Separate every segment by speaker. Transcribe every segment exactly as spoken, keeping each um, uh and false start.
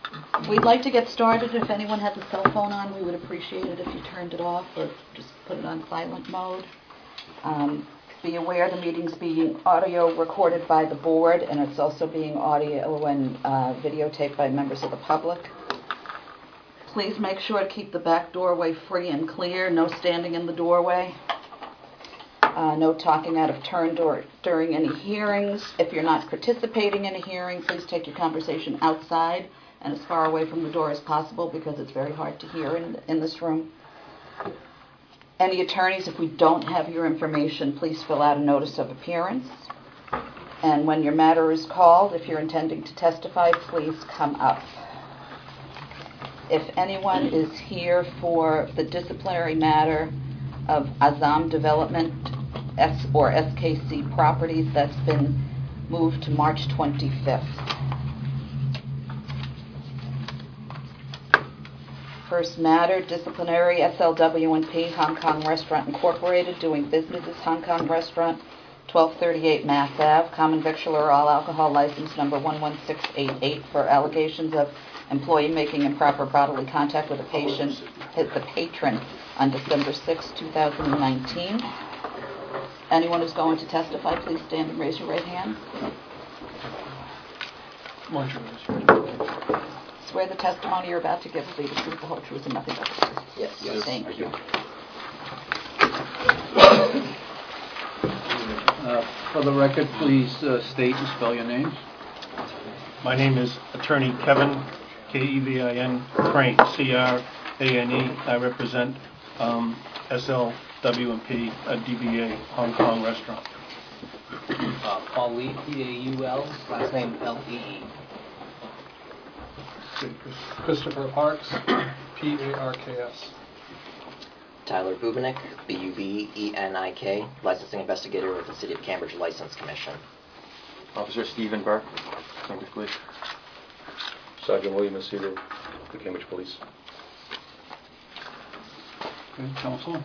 Speaker 1: We'd like to get started. If anyone has a cell phone on, we would appreciate it if you turned it off or just put it on silent mode. Um, be aware the meeting's being audio recorded by the board, and it's also being audio and uh, videotaped by members of the public. Please make sure to keep the back doorway free and clear. No standing in the doorway. Uh, no talking out of turn dur- during any hearings. If you're not participating in a hearing, please take your conversation outside and as far away from the door as possible, because it's very hard to hear in, in this room. Any attorneys, if we don't have your information, please fill out a notice of appearance. And when your matter is called, if you're intending to testify, please come up. If anyone is here for the disciplinary matter of Azam Development S or S K C Properties, that's been moved to March twenty-fifth. First matter, disciplinary S L W and P Hong Kong Restaurant Incorporated, doing business as Hong Kong Restaurant, twelve thirty-eight Mass Ave, common victualler, all alcohol license number one one six eight eight, for allegations of employee making improper bodily contact with a patient, the patron, on December sixth, two thousand nineteen. Anyone who's going to testify, please stand and raise your right hand. Swear the testimony you're about to give will be the truth, the whole truth, and nothing but the truth.
Speaker 2: Yes. Yes.
Speaker 1: Thank
Speaker 2: I
Speaker 1: you.
Speaker 3: Uh, for the record, please uh, state and spell your names.
Speaker 4: My name is Attorney Kevin, K E V I N, Crane, C R A N E. I represent um, S L W and P, a D B A Hong Kong Restaurant.
Speaker 2: Uh, Paul Lee, P A U L, last name L E E.
Speaker 5: Christopher Parks, P A R K S.
Speaker 2: Tyler Bubenik, B U B E N I K, licensing investigator with the City of Cambridge License Commission.
Speaker 6: Officer Stephen Burke, Cambridge Police. Sergeant William Aceto, the Cambridge Police.
Speaker 4: Okay, counsel.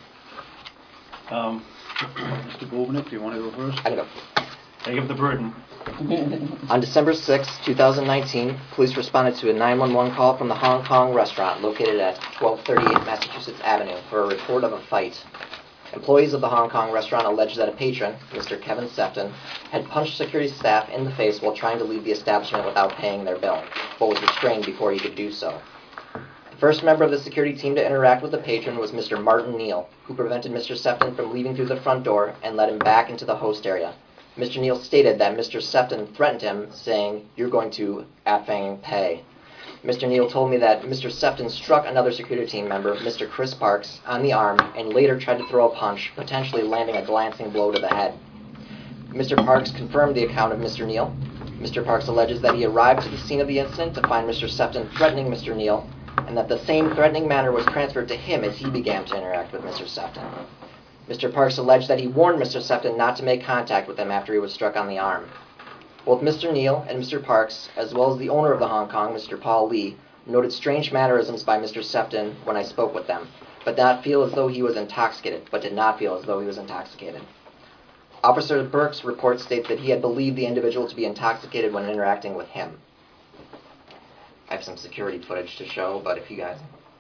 Speaker 4: Um, Mister Bobnick, do you want to go first?
Speaker 2: I can go.
Speaker 4: I give the burden.
Speaker 2: On December sixth, two thousand nineteen, police responded to a nine one one call from the Hong Kong restaurant located at twelve thirty-eight Massachusetts Avenue for a report of a fight. Employees of the Hong Kong restaurant alleged that a patron, Mister Kevin Sefton, had punched security staff in the face while trying to leave the establishment without paying their bill, but was restrained before he could do so. The first member of the security team to interact with the patron was Mister Martin Neal, who prevented Mister Sefton from leaving through the front door and led him back into the host area. Mister Neal stated that Mister Sefton threatened him, saying, "You're going to effing pay." Mister Neal told me that Mister Sefton struck another security team member, Mister Chris Parks, on the arm and later tried to throw a punch, potentially landing a glancing blow to the head. Mister Parks confirmed the account of Mister Neal. Mister Parks alleges that he arrived to the scene of the incident to find Mister Sefton threatening Mister Neal, and that the same threatening manner was transferred to him as he began to interact with Mister Sefton. Mister Parks alleged that he warned Mister Sefton not to make contact with him after he was struck on the arm. Both Mister Neal and Mister Parks, as well as the owner of the Hong Kong, Mister Paul Lee, noted strange mannerisms by Mister Sefton when I spoke with them, but did not feel as though he was intoxicated, but did not feel as though he was intoxicated. Officer Burke's report states that he had believed the individual to be intoxicated when interacting with him. I have some security footage to show, but if you guys...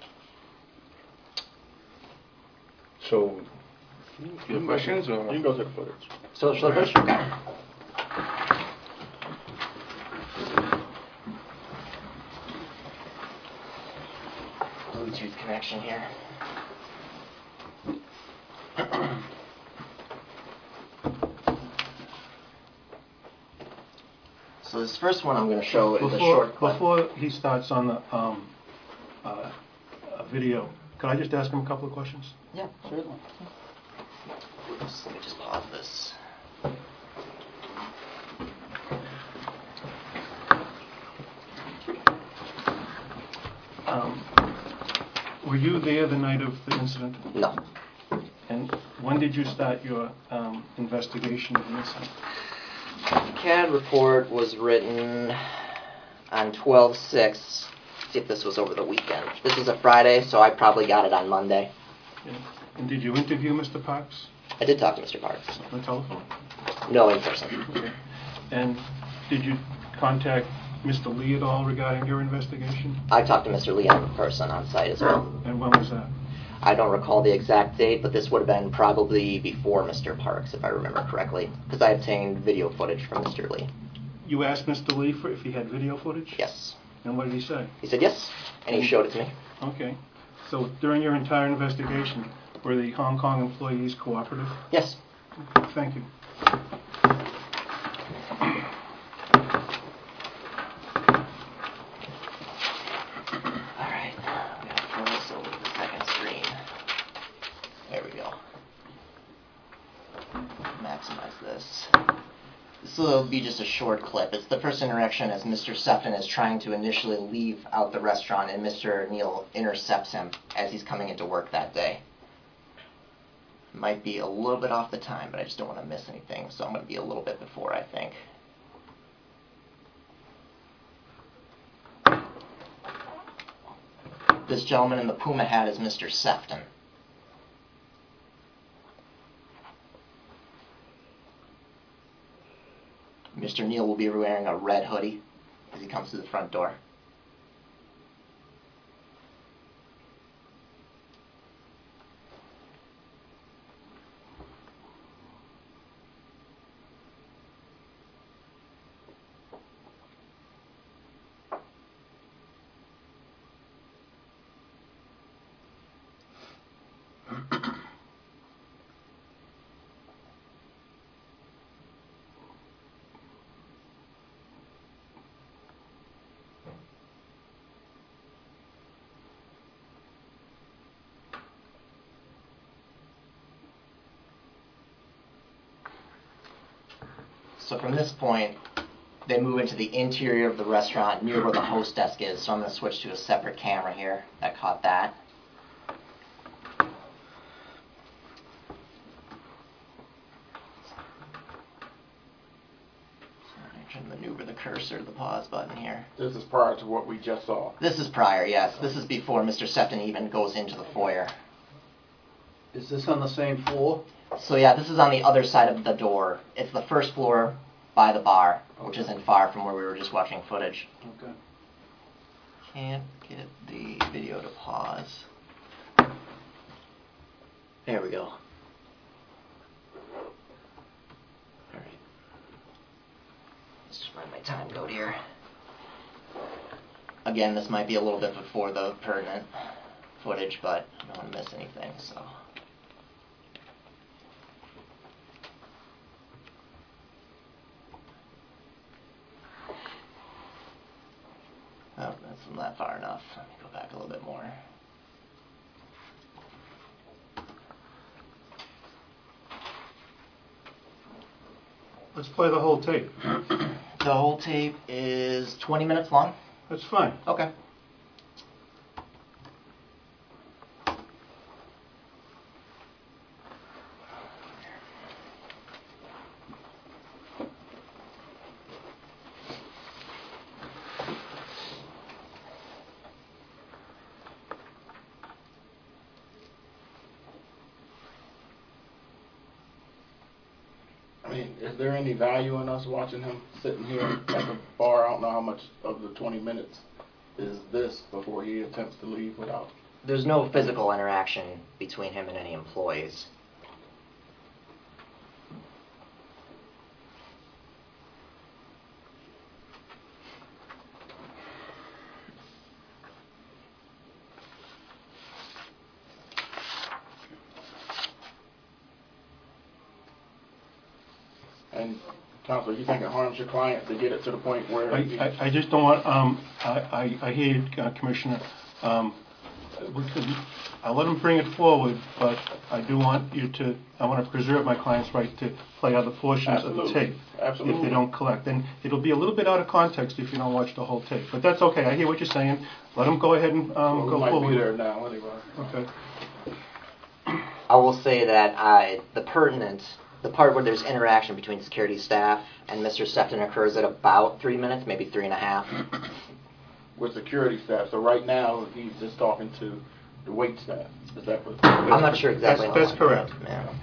Speaker 6: So, you have questions? Or?
Speaker 4: You can go to the footage.
Speaker 2: So, shall I finish? Okay. Bluetooth connection here. So this first one I'm going to show is
Speaker 4: Before,
Speaker 2: a short clip.
Speaker 4: before he starts on the um, uh, uh, video, can I just ask him a couple of questions?
Speaker 2: Yeah, certainly. Oops, let me just pause this.
Speaker 4: Um, were you there the night of the incident?
Speaker 2: No.
Speaker 4: And when did you start your um, investigation of the incident?
Speaker 2: The C A D report was written on twelve six. See if this was over the weekend. This was a Friday, so I probably got it on Monday.
Speaker 4: Yeah. And did you interview Mister Parks?
Speaker 2: I did talk to Mister Parks.
Speaker 4: On the telephone?
Speaker 2: No, in person.
Speaker 4: Okay. And did you contact Mister Lee at all regarding your investigation?
Speaker 2: I talked to Mister Lee in person on site as well.
Speaker 4: And when was that?
Speaker 2: I don't recall the exact date, but this would have been probably before Mister Parks, if I remember correctly, because I obtained video footage from Mister Lee.
Speaker 4: You asked Mister Lee for if he had video footage?
Speaker 2: Yes.
Speaker 4: And what did he say?
Speaker 2: He said yes, and he showed it to me.
Speaker 4: Okay. So during your entire investigation, were the Hong Kong employees cooperative?
Speaker 2: Yes.
Speaker 4: Thank you.
Speaker 2: All right, I'm going to throw this over to the second screen. There we go. Maximize this. This will be just a short clip. It's the first interaction as Mister Sefton is trying to initially leave out the restaurant, and Mister Neal intercepts him as he's coming into work that day. Might be a little bit off the time, but I just don't want to miss anything, so I'm going to be a little bit before, I think. This gentleman in the Puma hat is Mister Sefton. Mister Neal will be wearing a red hoodie as he comes to the front door. So from this point, they move into the interior of the restaurant near where the host desk is. So I'm going to switch to a separate camera here that caught that. I can maneuver the cursor, the pause button here.
Speaker 7: This is prior to what we just saw.
Speaker 2: This is prior, yes. This is before Mister Sefton even goes into the foyer.
Speaker 3: Is this on the same floor?
Speaker 2: So yeah, this is on the other side of the door. It's the first floor by the bar, which isn't far from where we were just watching footage.
Speaker 3: Okay.
Speaker 2: Can't get the video to pause. There we go. Alright. Let's just run my time code here. Again, this might be a little bit before the pertinent footage, but I don't want to miss anything, so... Oh, that's not far enough. Let me go back a little bit more.
Speaker 4: Let's play the whole tape.
Speaker 2: The whole tape is twenty minutes long?
Speaker 4: That's fine.
Speaker 2: Okay.
Speaker 7: I mean, is there any value in us watching him sitting here at the bar? I don't know how much of the twenty minutes is this before he attempts to leave without.
Speaker 2: There's no physical interaction between him and any employees.
Speaker 7: And, Counselor, you think it harms your client to get it to the point where...
Speaker 4: I,
Speaker 7: he-
Speaker 4: I, I just don't want, um, I, I, I hear you, uh, Commissioner. Um, we could, I'll let him bring it forward, but I do want you to, I want to preserve my client's right to play other portions of the
Speaker 7: Absolutely.
Speaker 4: tape. If
Speaker 7: Absolutely.
Speaker 4: they don't collect. And it'll be a little bit out of context if you don't watch the whole tape. But that's okay, I hear what you're saying. Let him go ahead and, um,
Speaker 7: Well,
Speaker 4: go
Speaker 7: we might
Speaker 4: forward.
Speaker 7: be there now anyway.
Speaker 4: Okay.
Speaker 2: I will say that I, the pertinent, the part where there's interaction between security staff and Mister Sefton occurs at about three minutes, maybe three and a half.
Speaker 7: With security staff. So right now, he's just talking to the wait staff. Is that what...
Speaker 2: I'm not sure exactly.
Speaker 4: That's- that's
Speaker 2: how long
Speaker 4: correct.
Speaker 2: that- Yeah.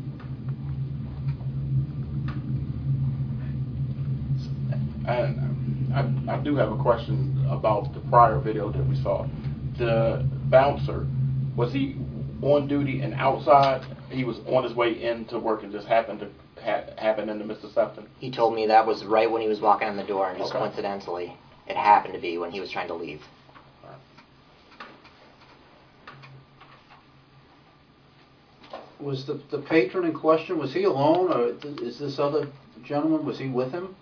Speaker 7: And I, I do have a question about the prior video that we saw. The bouncer, was he on duty and outside? He was on his way into work and just happened to ha happen into Mister Sefton?
Speaker 2: He told me that was right when he was walking in the door, and just
Speaker 7: Okay.
Speaker 2: coincidentally, it happened to be when he was trying to leave.
Speaker 3: Was the, the patron in question, was he alone, or th- is this other gentleman, was he with him?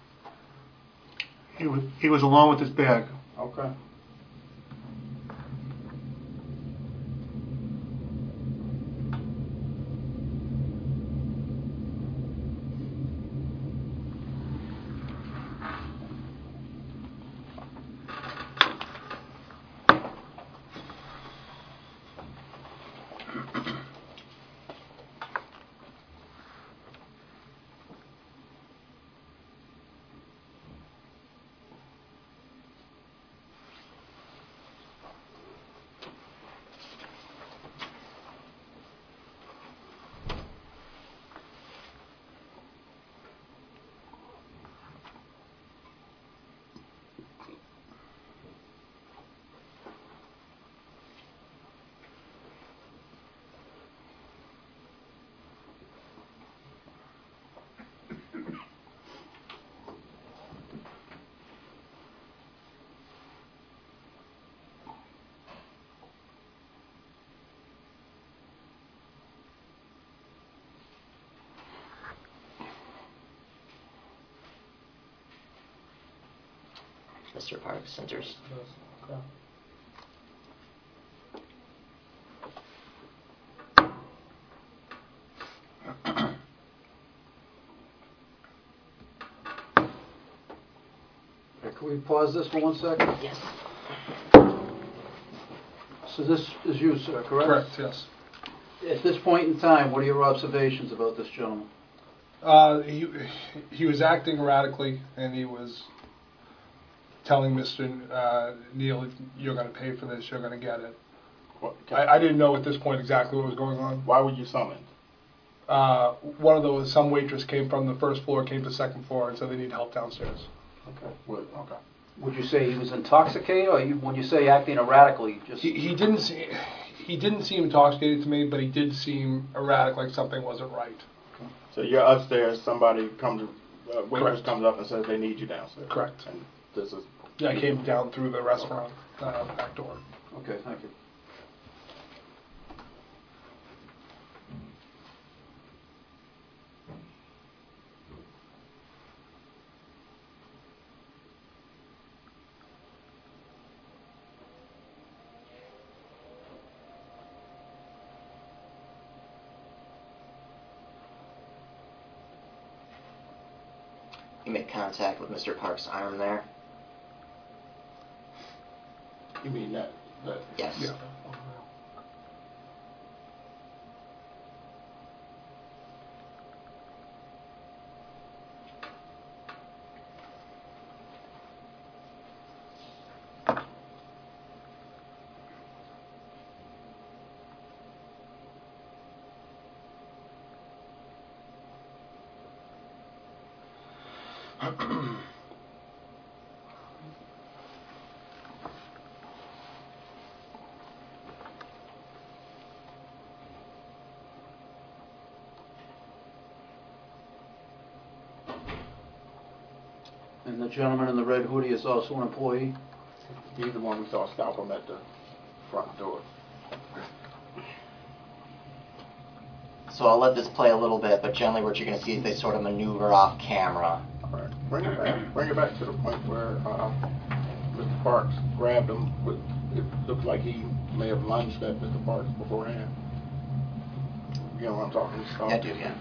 Speaker 4: He was, he was alone with his bag.
Speaker 3: Okay.
Speaker 2: Mister Parks centers.
Speaker 7: Okay.
Speaker 3: Okay, can we pause this for one second?
Speaker 2: Yes.
Speaker 3: So this is you, sir, correct?
Speaker 5: Correct, yes.
Speaker 3: At this point in time, what are your observations about this gentleman?
Speaker 5: Uh, he, he was acting erratically, and he was telling Mister Uh, Neal, you're going to pay for this, you're going to get it.
Speaker 7: What,
Speaker 5: I, I didn't know at this point exactly what was going on.
Speaker 7: why were you summoned?
Speaker 5: Uh, one of those, some waitress came from the first floor, came to the second floor, and said they need help downstairs.
Speaker 7: Okay. What, okay.
Speaker 3: Would you say he was intoxicated, or you, when you say acting erratically, just...
Speaker 5: He, he didn't see, he didn't seem intoxicated to me, but he did seem erratic, like something wasn't right.
Speaker 7: So you're upstairs, somebody comes, uh, waitress
Speaker 5: Correct.
Speaker 7: comes up and says they need you downstairs.
Speaker 5: Correct.
Speaker 7: And this is,
Speaker 5: Yeah, I came down through the restaurant uh, back door.
Speaker 3: Okay, thank you.
Speaker 2: You make contact with Mister Parks' arm there.
Speaker 7: you mean that, that?
Speaker 2: Yes.
Speaker 5: Yeah.
Speaker 3: And the gentleman in the red hoodie is also an employee?
Speaker 7: He's the one we saw stop him at the front door.
Speaker 2: So I'll let this play a little bit, but generally what you're going to see is they sort of maneuver off camera.
Speaker 7: All right. Bring it back. Bring it back to the point where uh, Mister Parks grabbed him. With, it looked like he may have lunged at Mister Parks beforehand. You know what I'm talking about?
Speaker 2: Yeah, I do, yeah.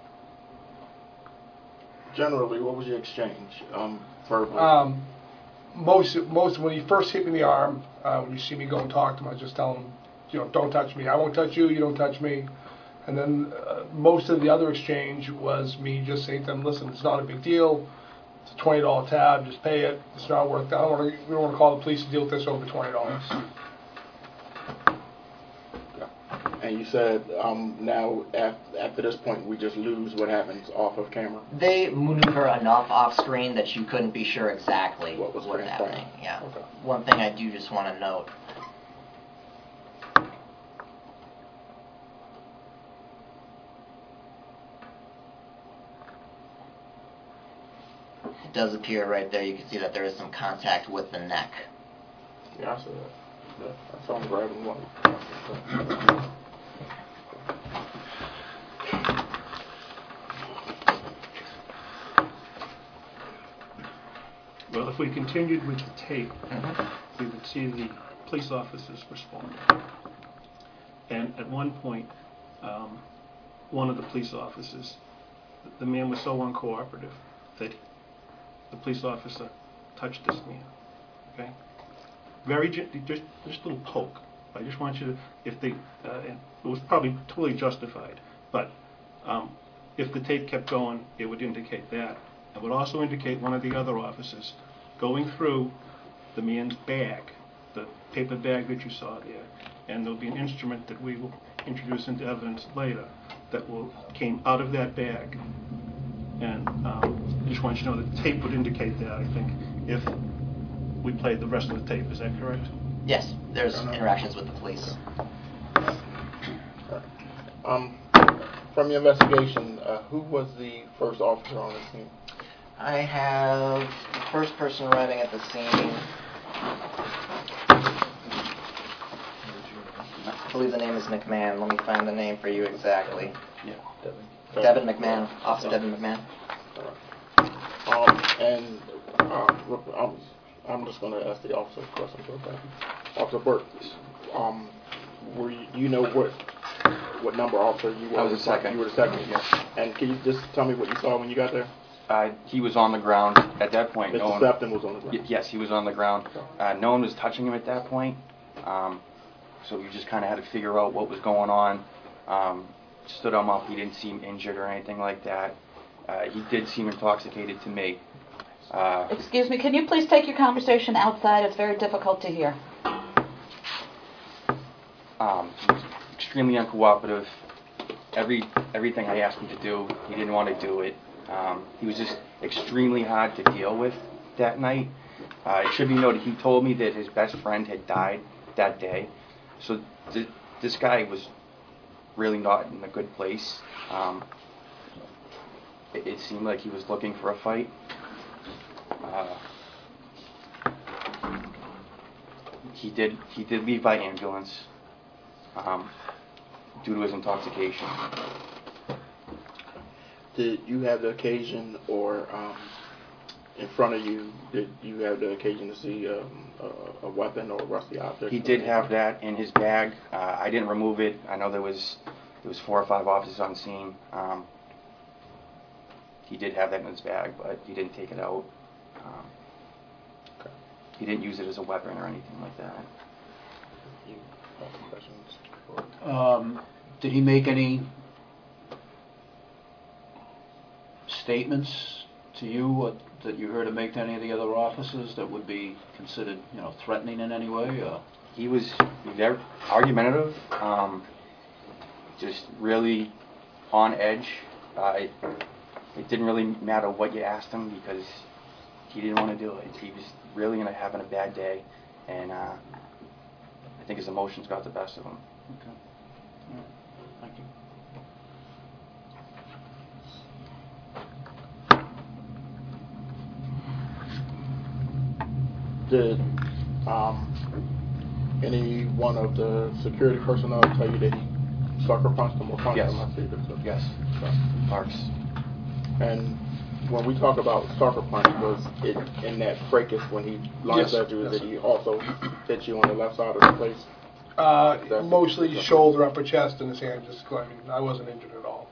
Speaker 7: Generally, what was your exchange? Um, verbally.
Speaker 5: Um, most, most, when he first hit me in the arm, uh, when you see me go and talk to him, I just tell him, you know, don't touch me. I won't touch you, you don't touch me. And then uh, most of the other exchange was me just saying to them, listen, it's not a big deal. It's a twenty dollar tab, just pay it. It's not worth it. I don't want to, we don't want to call the police to deal with this over twenty dollars.
Speaker 7: And you said um, now af- after this point we just lose what happens off of camera.
Speaker 2: They maneuver enough off screen that you couldn't be sure exactly
Speaker 7: What was
Speaker 2: what's
Speaker 7: transpiring.
Speaker 2: happening. Yeah.
Speaker 7: Okay.
Speaker 2: One thing I do just want to note. It does appear right there, you can see that there is some contact with the neck.
Speaker 7: Yeah, I saw that. Yeah, I saw him grabbing one.
Speaker 4: Well, if we continued with the tape,
Speaker 2: Mm-hmm.
Speaker 4: we would see the police officers respond. And at one point, um, one of the police officers, the man was so uncooperative that the police officer touched this man. Okay, very gently, just just a little poke. I just want you to, if they, uh, and it was probably totally justified, but um, if the tape kept going, it would indicate that. It would also indicate one of the other officers going through the man's bag, the paper bag that you saw there, and there'll be an instrument that we will introduce into evidence later that will came out of that bag. And um, I just want you to know that the tape would indicate that, I think, if we played the rest of the tape. Is that correct?
Speaker 2: Yes, there's interactions with the police.
Speaker 7: Um, from your investigation, uh, who was the first officer on the scene?
Speaker 2: I have the first person arriving at the scene. I believe the name is McMahon. Let me find the name for you exactly.
Speaker 6: Yeah, Devin.
Speaker 2: Devin McMahon, Officer Devin McMahon.
Speaker 7: Um, and uh, I'm, I'm just going to ask the officer a question. Okay. Officer Burke, um, were you, you know what what number officer you were?
Speaker 6: I was the second.
Speaker 7: You were the second.
Speaker 6: Yes.
Speaker 7: And can you just tell me what you saw when you got there?
Speaker 6: Uh, he was on the ground at that point.
Speaker 7: Mister
Speaker 6: No one,
Speaker 7: Sefton was on the ground.
Speaker 6: Y- yes, he was on the ground. Uh, no one was touching him at that point. Um, so we just kind of had to figure out what was going on. Um, stood him up. He didn't seem injured or anything like that. Uh, he did seem intoxicated to me. Uh,
Speaker 1: Excuse me, can you please take your conversation outside? It's very difficult to hear.
Speaker 6: um, he was extremely uncooperative. Every everything I asked him to do, he didn't want to do it. Um, he was just extremely hard to deal with that night. Uh, it should be noted, he told me that his best friend had died that day. So th- this guy was really not in a good place. Um, it, it seemed like he was looking for a fight. Uh, he did he did leave by ambulance um, due to his intoxication.
Speaker 7: Did you have the occasion, or um, in front of you, did you have the occasion to see um, a, a weapon or a rusty object?
Speaker 6: He did have that in his bag. Uh, I didn't remove it. I know there was there was four or five officers on scene. Um, he did have that in his bag, but he didn't take it out. Um,
Speaker 7: Okay.
Speaker 6: he didn't use it as a weapon or anything like that.
Speaker 7: You have some questions?
Speaker 3: Um, did he make any statements to you what, that you heard him make to any of the other officers that would be considered, you know, threatening in any way? Or?
Speaker 6: He was very argumentative, um, just really on edge. Uh, it, it didn't really matter what you asked him because he didn't want to do it. He was really in a, having a bad day, and uh, I think his emotions got the best of him.
Speaker 3: Okay. All right. Thank you.
Speaker 7: Did um, any one of the security personnel tell you that he sucker punched him or punched
Speaker 6: Yes.
Speaker 7: him? I see that.
Speaker 6: Yes.
Speaker 7: Okay.
Speaker 6: Parks.
Speaker 7: And when we talk about sucker punch, was it in that fracas when he lunged
Speaker 5: Yes.
Speaker 7: at you?
Speaker 5: Yes.
Speaker 7: Did he also hit you on the left side of the face?
Speaker 5: Uh,
Speaker 7: That's-
Speaker 5: mostly
Speaker 7: that's-
Speaker 5: shoulder, upper chest, and his hand. Just, I mean, I wasn't injured at all.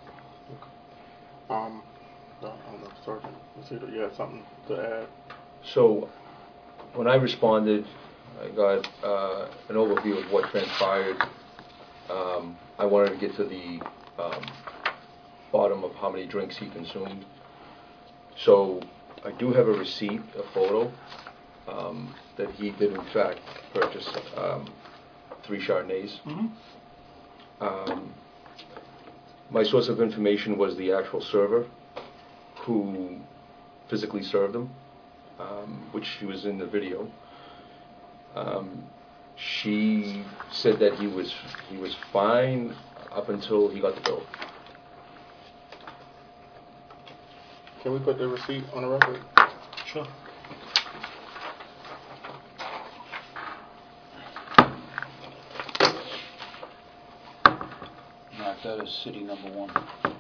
Speaker 7: Um, I don't know, Sergeant. You had something to add?
Speaker 8: So, when I responded, I got uh, an overview of what transpired. Um, I wanted to get to the um, bottom of how many drinks he consumed. So I do have a receipt, a photo, um, that he did in fact purchase um, three Chardonnays.
Speaker 4: Mm-hmm.
Speaker 8: Um, my source of information was the actual server who physically served them, um, which she was in the video. Um, she said that he was he was fine up until he got the bill.
Speaker 7: Can we put the receipt on the record?
Speaker 4: Sure.
Speaker 3: Mark that as city number one.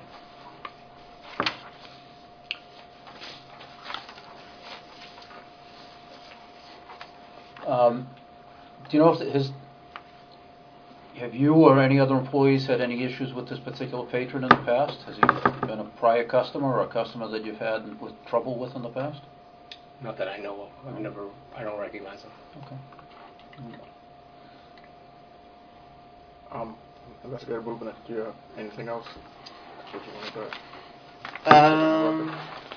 Speaker 3: Um, do you know if his, have you or any other employees had any issues with this particular patron in the past? Has he been a prior customer or a customer that you've had with trouble with in the past?
Speaker 9: Not that I know of. I've never, I don't recognize him.
Speaker 3: Okay.
Speaker 7: Um, Investigator Bubina, do you have anything else that you want to say?
Speaker 2: Um,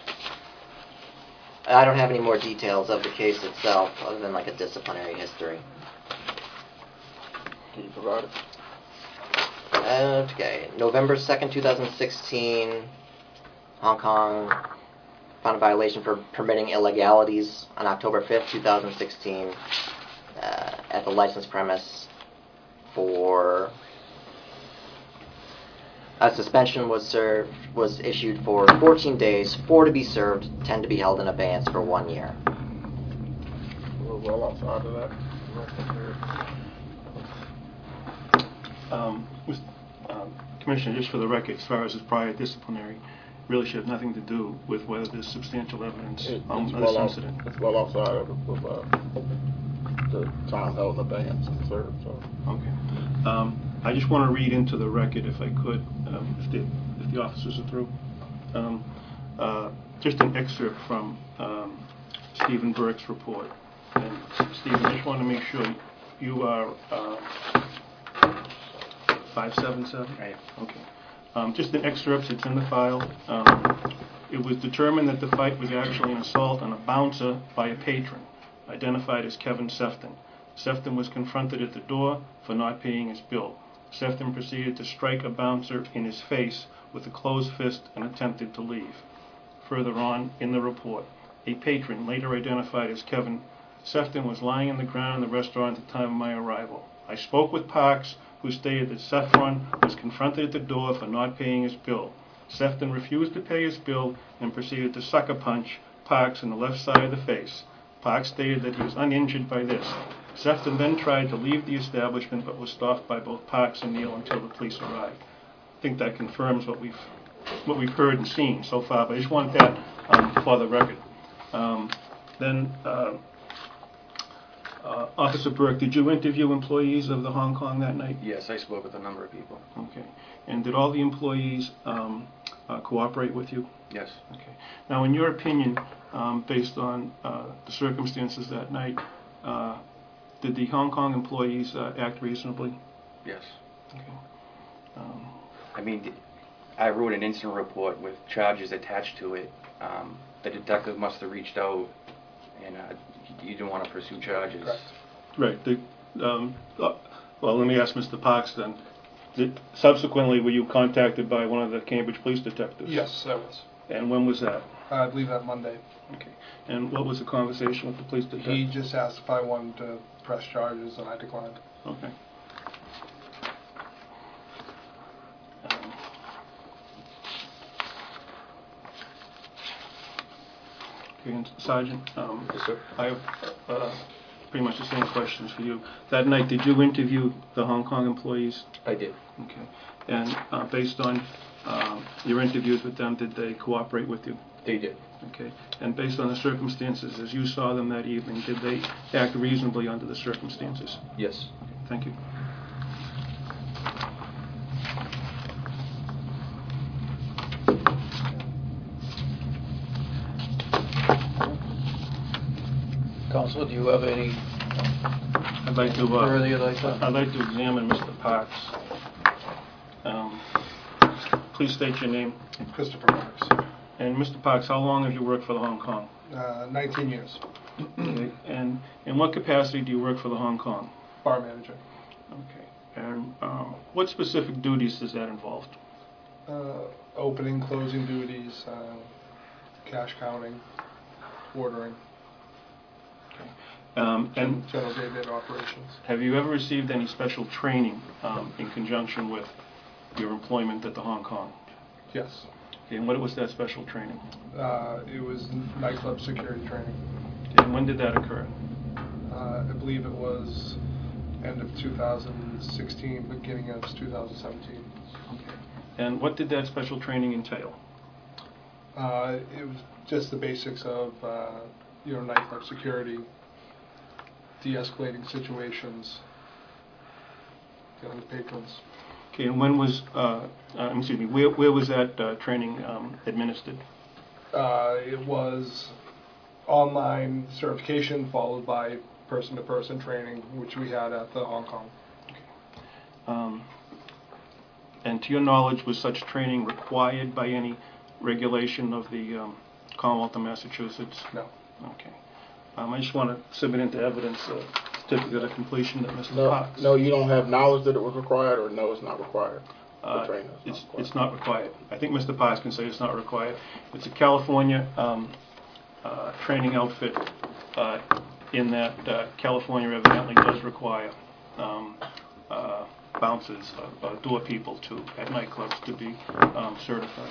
Speaker 2: I don't have any more details of the case itself, other than like a disciplinary history.
Speaker 7: Can you provide it?
Speaker 2: Okay, November second, two thousand sixteen, Hong Kong found a violation for permitting illegalities. On October fifth, two thousand sixteen, uh, at the licensed premise for a suspension was served was issued for fourteen days, four to be served, ten to be held in abeyance for one year.
Speaker 7: We're well outside of that.
Speaker 4: Um, with, um, Commissioner, just for the record, as far as his prior disciplinary, really should have nothing to do with whether there's substantial evidence
Speaker 7: It,
Speaker 4: on
Speaker 7: it's,
Speaker 4: this
Speaker 7: well out,
Speaker 4: incident.
Speaker 7: it's well outside of, of uh, the time held in abeyance and served. So.
Speaker 4: Okay. Um, I just want to read into the record, if I could, um, if, the, if the officers are through. Um, uh, just an excerpt from um, Stephen Burke's report. And Stephen, I just want to make sure you are uh, five seven seven?
Speaker 6: Right.
Speaker 4: Okay. Um, just an excerpt, it's in the file. Um, it was determined that the fight was actually an assault on a bouncer by a patron, identified as Kevin Sefton. Sefton was confronted at the door for not paying his bill. Sefton proceeded to strike a bouncer in his face with a closed fist and attempted to leave. Further on in the report, a patron, later identified as Kevin Sefton, was lying on the ground in the restaurant at the time of my arrival. I spoke with Parks, who stated that Sefton was confronted at the door for not paying his bill. Sefton refused to pay his bill and proceeded to sucker punch Parks in the left side of the face. Parks stated that he was uninjured by this. Sefton then tried to leave the establishment but was stopped by both Parks and Neal until the police arrived. I think that confirms what we've what we've heard and seen so far, but I just want that um, for the record. Um, then, uh, uh, Officer Burke, did you interview employees of the Hong Kong that night?
Speaker 6: Yes, I spoke with a number of people.
Speaker 4: Okay. And did all the employees um, uh, cooperate with you?
Speaker 6: Yes.
Speaker 4: Okay. Now, in your opinion, um, based on uh, the circumstances that night, uh, did the Hong Kong employees uh, act reasonably?
Speaker 6: Yes.
Speaker 4: Okay. Um,
Speaker 6: I mean, I wrote an incident report with charges attached to it. Um, the detective must have reached out, and uh, you didn't want to pursue charges.
Speaker 4: right. The, um, uh, well, let me ask Mister Parks then. Did, subsequently, were you contacted by one of the Cambridge police detectives?
Speaker 5: Yes, I was.
Speaker 4: And when was that?
Speaker 5: I believe that Monday.
Speaker 4: Okay. And what was the conversation with the police detective?
Speaker 5: He just asked if I wanted to press charges, and I declined.
Speaker 4: Okay. Um, okay, and Sergeant, um,
Speaker 8: Yes, sir.
Speaker 4: I have uh, pretty much the same questions for you. That night, did you interview the Hong Kong employees?
Speaker 8: I did.
Speaker 4: Okay. And uh, based on um, your interviews with them, did they cooperate with you?
Speaker 8: They did.
Speaker 4: Okay. And based on the circumstances, as you saw them that evening, did they act reasonably under the circumstances?
Speaker 8: Yes.
Speaker 4: Thank you.
Speaker 3: Counselor, do you have any
Speaker 4: I'd like to, uh,
Speaker 3: further you'd like to?
Speaker 4: I'd like to examine Mister Parks. Um, Please state your name.
Speaker 5: Christopher Marks.
Speaker 4: And Mister Parks, how long have you worked for the Hong Kong?
Speaker 5: Uh, nineteen years.
Speaker 4: Okay. And in what capacity do you work for the Hong Kong?
Speaker 5: Bar manager.
Speaker 4: Okay. And um, what specific duties does that involve?
Speaker 5: Uh, opening, closing duties, uh, cash counting, ordering,
Speaker 4: Um, and
Speaker 5: and general day-to-day operations.
Speaker 4: have you ever received any special training um, in conjunction with your employment at the Hong Kong?
Speaker 5: Yes.
Speaker 4: Okay. And what was that special training?
Speaker 5: Uh, it was nightclub security training.
Speaker 4: And when did that occur?
Speaker 5: Uh, I believe it was end of two thousand sixteen, beginning of two thousand seventeen.
Speaker 4: Okay. And what did that special training entail?
Speaker 5: Uh, it was just the basics of, uh, you know, nightclub security, de-escalating situations, dealing with patrons.
Speaker 4: Okay. And when was, uh, uh, excuse me, where, where was that uh, training um, administered?
Speaker 5: Uh, it was online certification followed by person-to-person training, which we had at the Hong Kong.
Speaker 4: Um, and to your knowledge, was such training required by any regulation of the um, Commonwealth of Massachusetts?
Speaker 5: No.
Speaker 4: Okay. Um, I just want to submit into evidence a certificate of completion that Mister
Speaker 7: No,
Speaker 4: Potts.
Speaker 7: no, you don't have knowledge that it was required, or no, it's not required.
Speaker 4: Uh,
Speaker 7: The training is not
Speaker 4: it's,
Speaker 7: required.
Speaker 4: it's not required. I think Mister Potts can say it's not required. It's a California um, uh, training outfit uh, in that uh, California evidently does require um, uh, bouncers, uh, uh, door people to, at nightclubs to be um, certified.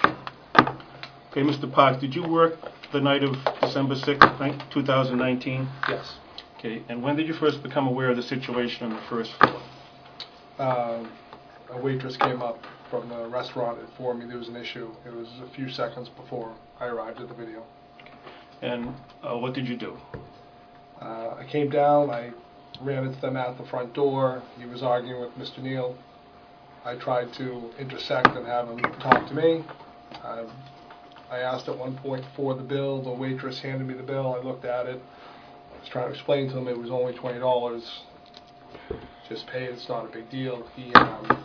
Speaker 4: Okay, Mister Potts, did you work the night of December sixth, two thousand nineteen?
Speaker 5: Yes.
Speaker 4: Okay, and when did you first become aware of the situation on the first floor?
Speaker 5: Uh, a waitress came up from the restaurant and informed me there was an issue. It was a few seconds before I arrived at the video.
Speaker 4: And uh, what did you do?
Speaker 5: Uh, I came down, I ran into them at the front door. He was arguing with Mister Neal. I tried to intersect and have him talk to me. Uh, I asked at one point for the bill. The waitress handed me the bill. I looked at it. I was trying to explain to him it was only twenty dollars. Just pay it, it's not a big deal. He um,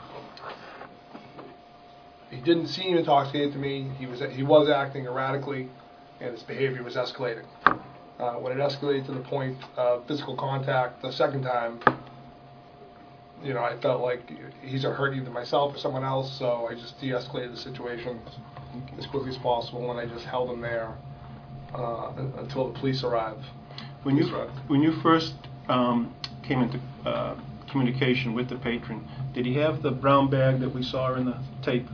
Speaker 5: he didn't seem intoxicated to me. He was he was acting erratically, and his behavior was escalating. Uh, when it escalated to the point of physical contact the second time, you know, I felt like he's a hurt either myself or someone else, so I just de-escalated the situation as quickly as possible, and I just held him there uh, until the police arrived.
Speaker 4: When you
Speaker 5: Police arrived.
Speaker 4: when you first um, came into uh, communication with the patron, did he have the brown bag that we saw in the tape?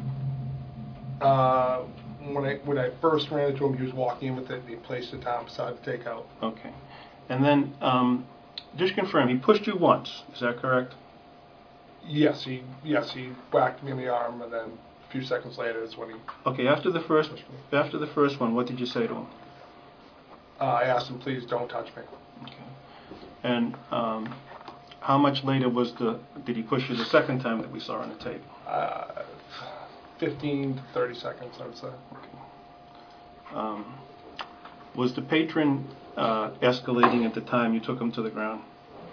Speaker 5: Uh, when I when I first ran into him, he was walking in with it, and he placed it down beside the takeout.
Speaker 4: Okay. And then, um, just confirm, he pushed you once, is that correct?
Speaker 5: Yes, he yes he whacked me in the arm, and then a few seconds later is when he.
Speaker 4: Okay, after the first after the first one, what did you say to him?
Speaker 5: Uh, I asked him, please don't touch me.
Speaker 4: Okay. And um, how much later was the did he push you the second time that we saw on the tape?
Speaker 5: Uh, fifteen to thirty seconds, I would say.
Speaker 4: Um, was the patron uh, escalating at the time you took him to the ground?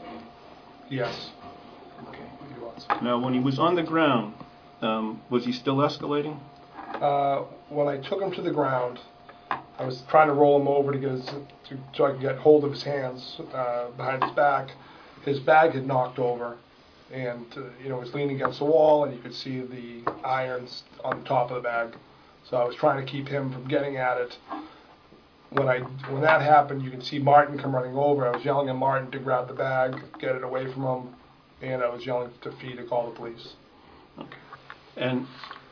Speaker 5: Yes,
Speaker 4: Okay.
Speaker 5: he was.
Speaker 4: Now, when he was on the ground, um, was he still escalating?
Speaker 5: Uh, when I took him to the ground, I was trying to roll him over to get his, to, so I could get hold of his hands uh, behind his back. His bag had knocked over, and uh, you know, was leaning against the wall, and you could see the irons on the top of the bag. So I was trying to keep him from getting at it. When I when that happened, you could see Martin come running over. I was yelling at Martin to grab the bag, get it away from him, and I was yelling to Fee to call the police.
Speaker 4: Okay. And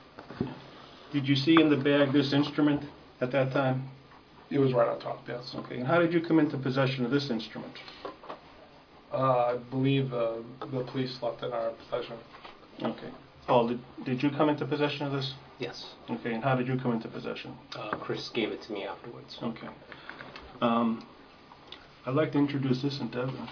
Speaker 4: did you see in the bag this instrument at that time?
Speaker 5: It was right on top, yes.
Speaker 4: Okay. And how did you come into possession of this instrument?
Speaker 5: Uh, I believe uh, the police left it in our possession.
Speaker 4: Okay. Paul, did, did you come into possession of this?
Speaker 9: Yes.
Speaker 4: Okay. And how did you come into possession?
Speaker 9: Uh, Chris gave it to me afterwards.
Speaker 4: Okay. Um, I'd like to introduce this into evidence.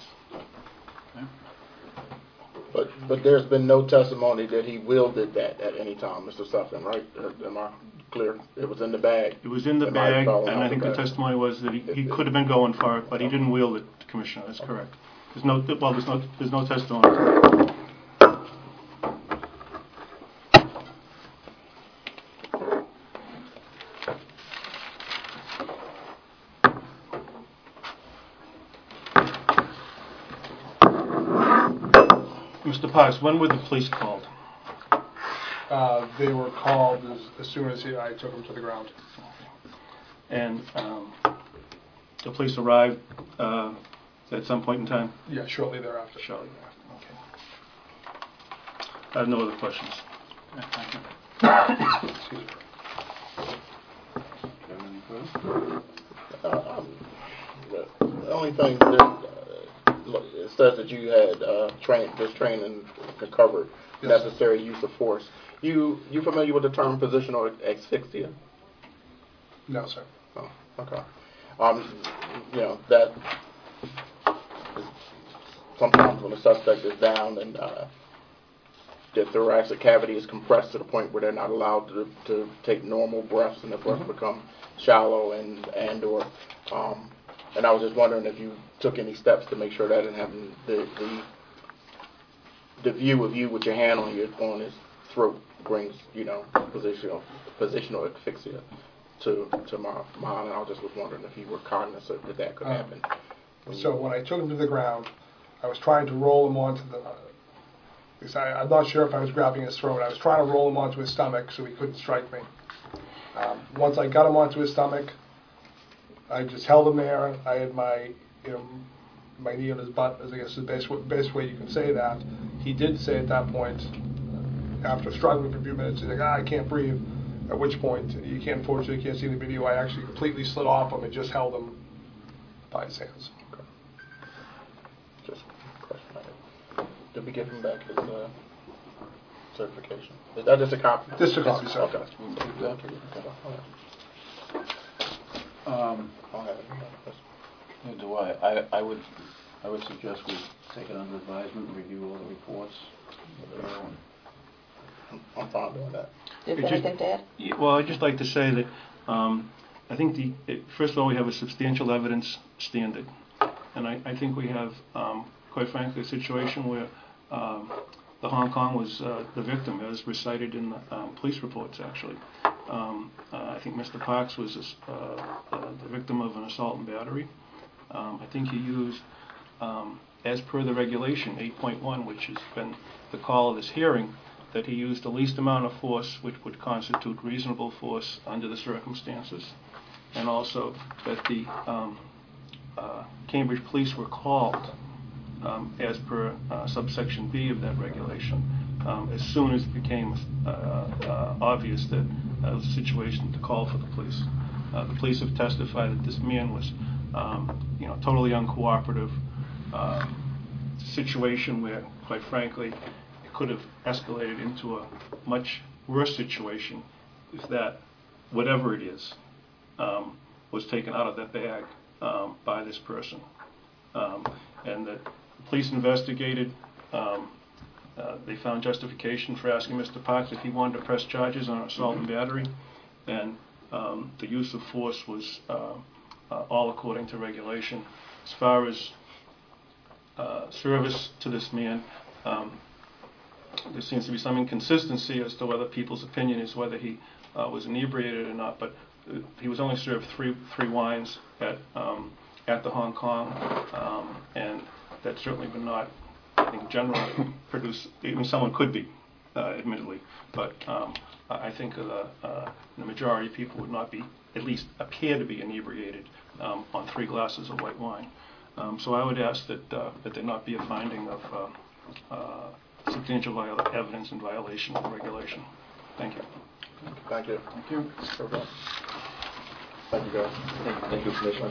Speaker 7: But but there's been no testimony that he wielded that at any time, Mister Sutton, right? Uh, Am I clear. It was in the bag.
Speaker 4: It was in the
Speaker 7: It might have
Speaker 4: bag,
Speaker 7: fallen
Speaker 4: and
Speaker 7: out
Speaker 4: I think
Speaker 7: the
Speaker 4: the
Speaker 7: bag.
Speaker 4: testimony was that he, he could have been going for it, but he didn't wield it, Commissioner, that's correct. There's no, well, there's no, there's no testimony. Mister Parks, when were the police called?
Speaker 5: Uh, they were called as, as soon as he, I took them to the ground.
Speaker 4: And um, the police arrived uh, at some point in time?
Speaker 5: Yeah, shortly thereafter.
Speaker 4: Shortly thereafter, okay. I have no other questions.
Speaker 5: Excuse me.
Speaker 7: Uh, um, the, the only thing that uh, look, it says that you had uh, train this training to cover
Speaker 5: Yes.
Speaker 7: necessary use of force. You you familiar with the term positional asphyxia?
Speaker 5: No, sir.
Speaker 7: Oh, okay. Um, you know that is sometimes when a suspect is down and uh, the thoracic cavity is compressed to the point where they're not allowed to to take normal breaths, and the breaths
Speaker 5: Mm-hmm.
Speaker 7: become shallow and and or um, and I was just wondering if you took any steps to make sure that didn't happen. The the the view of you with your hand on your on his throat brings, you know, positional positional asphyxia to to my mind, and I just was wondering if you were cognizant that that could
Speaker 5: Um,
Speaker 7: happen. When
Speaker 5: So
Speaker 7: you-
Speaker 5: when I took him to the ground, I was trying to roll him onto the. Uh, because I, I'm not sure if I was grabbing his throat. I was trying to roll him onto his stomach so he couldn't strike me. Um, once I got him onto his stomach, I just held him there. I had my, you know, my knee on his butt, as I guess is the best, wa- best way you can say that. He did say at that point, uh, after struggling for a few minutes, he's like, ah, I can't breathe. At which point, you can't, unfortunately, you can't see the video. I actually completely slid off him and just held him by his hands.
Speaker 7: Just a question I had. Did we give him back his uh, certification? Is that just a copy?
Speaker 5: Just a copy, sir.
Speaker 7: Okay.
Speaker 3: Um,
Speaker 7: I don't have any other questions.
Speaker 3: yeah, do I, I, I would, I would suggest we take it under advisement and review all the reports. Um,
Speaker 7: I'm, I'm fine doing that.
Speaker 1: Do you
Speaker 4: It
Speaker 1: have
Speaker 4: just-
Speaker 1: anything to add?
Speaker 4: Yeah, well, I'd just like to say that um, I think the, it, first of all, we have a substantial evidence standard. And I, I think we have, um, quite frankly, a situation where um, the Hong Kong was uh, the victim, as recited in the um, police reports, actually. Um, uh, I think Mister Parks was uh, uh, the victim of an assault and battery. Um, I think he used, um, as per the regulation, eight point one, which has been the call of this hearing, that he used the least amount of force which would constitute reasonable force under the circumstances. And also that the um, uh, Cambridge police were called, um, as per uh, subsection B of that regulation, um, as soon as it became uh, uh, obvious that uh, it was a situation to call for the police. Uh, the police have testified that this man was, um, you know, totally uncooperative, uh, situation where, quite frankly, it could have escalated into a much worse situation if that, whatever it is, um, was taken out of that bag um, by this person. Um, and that the police investigated, um, uh, they found justification for asking Mister Parks if he wanted to press charges on assault and battery, and um, the use of force was uh, uh, all according to regulation. As far as uh, service to this man, um, there seems to be some inconsistency as to whether people's opinion is whether he uh, was inebriated or not, but uh, he was only served three three wines at um, at the Hong Kong, um, and that certainly would not, in general, produce, even someone could be, uh, admittedly, but um, I think the, uh, the majority of people would not be, at least appear to be inebriated um, on three glasses of white wine. Um, so I would ask that uh, that there not be a finding of uh, uh, substantial viol evidence in violation of regulation. Thank you.
Speaker 7: Thank you.
Speaker 3: Thank you.
Speaker 7: Okay. Thank you, guys.
Speaker 8: Thank you, thank you, Commissioner.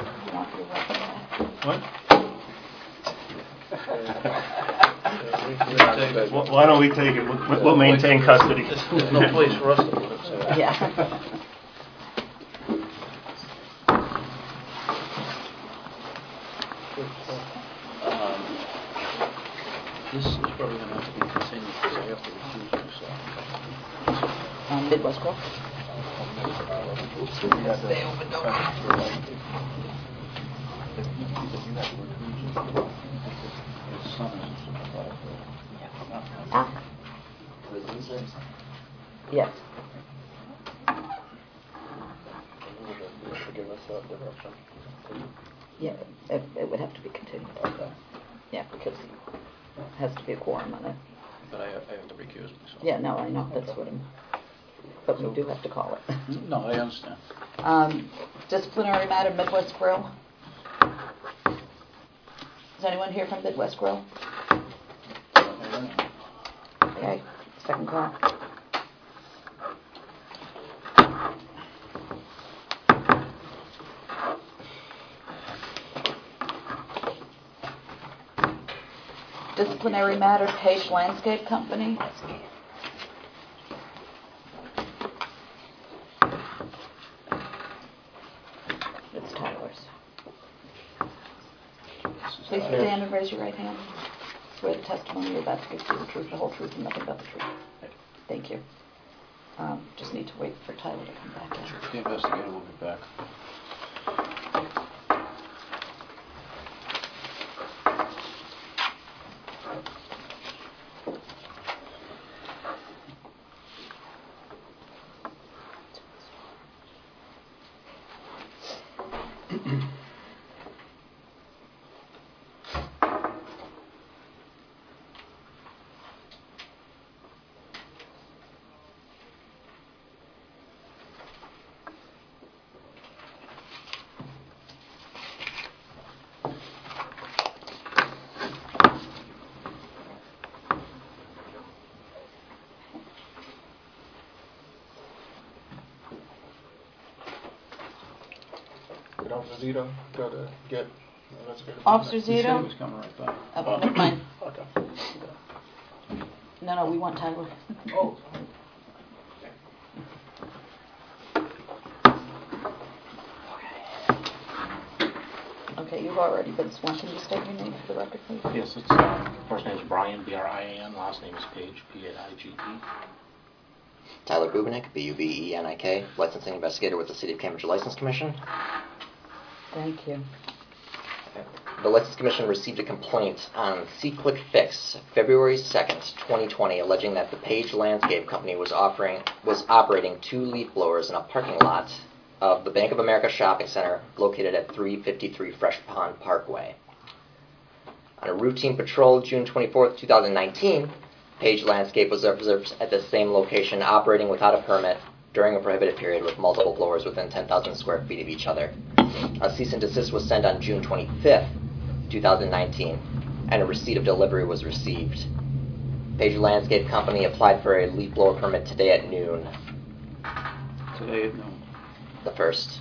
Speaker 4: What?
Speaker 7: Thank
Speaker 4: Well, why don't we take it? We'll, we'll maintain custody.
Speaker 9: There's no place for us to put it, so.
Speaker 1: Yeah.
Speaker 3: Um, This is probably going to have to be continued because I have to recuse myself.
Speaker 1: Um, Midwest Grove? Stay open, don't Yes. Yeah, it, it would have to be continued. Okay. Yeah, because it has to be a quorum on it.
Speaker 3: But I, I have to recuse myself.
Speaker 1: Yeah, no, I know, that's what I'm, but we do have to call it.
Speaker 3: No, I understand.
Speaker 1: Um, disciplinary matter, Midwest Grill. Is anyone here from Midwest Grill? Okay, second call. Disciplinary matter, Page Landscape Company. It's Tyler's. Please stand and raise your right hand. Swear the testimony you're about to give is the truth, the whole truth, and nothing but the truth. Thank you. Um, just need to wait for Tyler to come back in.
Speaker 3: The investigator will be back.
Speaker 7: Did Officer Zito go to get investigator?
Speaker 1: Officer
Speaker 3: He said he
Speaker 1: Zito?
Speaker 3: was coming right back.
Speaker 1: Oh, never mind.
Speaker 7: Okay.
Speaker 1: No, no, we want Tyler.
Speaker 7: Oh.
Speaker 1: Okay, you've already been sworn. Can you state your name for the record, please?
Speaker 9: Yes, it's, uh, first name is Brian, B R I A N, last name is Page, P A I G E.
Speaker 2: Tyler Bubenik, B U B E N I K, licensing investigator with the City of Cambridge License Commission.
Speaker 1: Thank you.
Speaker 2: The License Commission received a complaint on C-Click Fix, February second, twenty twenty, alleging that the Page Landscape Company was offering was operating two leaf blowers in a parking lot of the Bank of America Shopping Center located at three fifty-three Fresh Pond Parkway. On a routine patrol June twenty-fourth, two thousand nineteen, Page Landscape was observed at the same location operating without a permit during a prohibited period with multiple blowers within ten thousand square feet of each other. A cease and desist was sent on June twenty-fifth, two thousand nineteen, and a receipt of delivery was received. Page Landscape Company applied for a leaf blower permit today at noon,
Speaker 3: Today at noon.
Speaker 2: the first.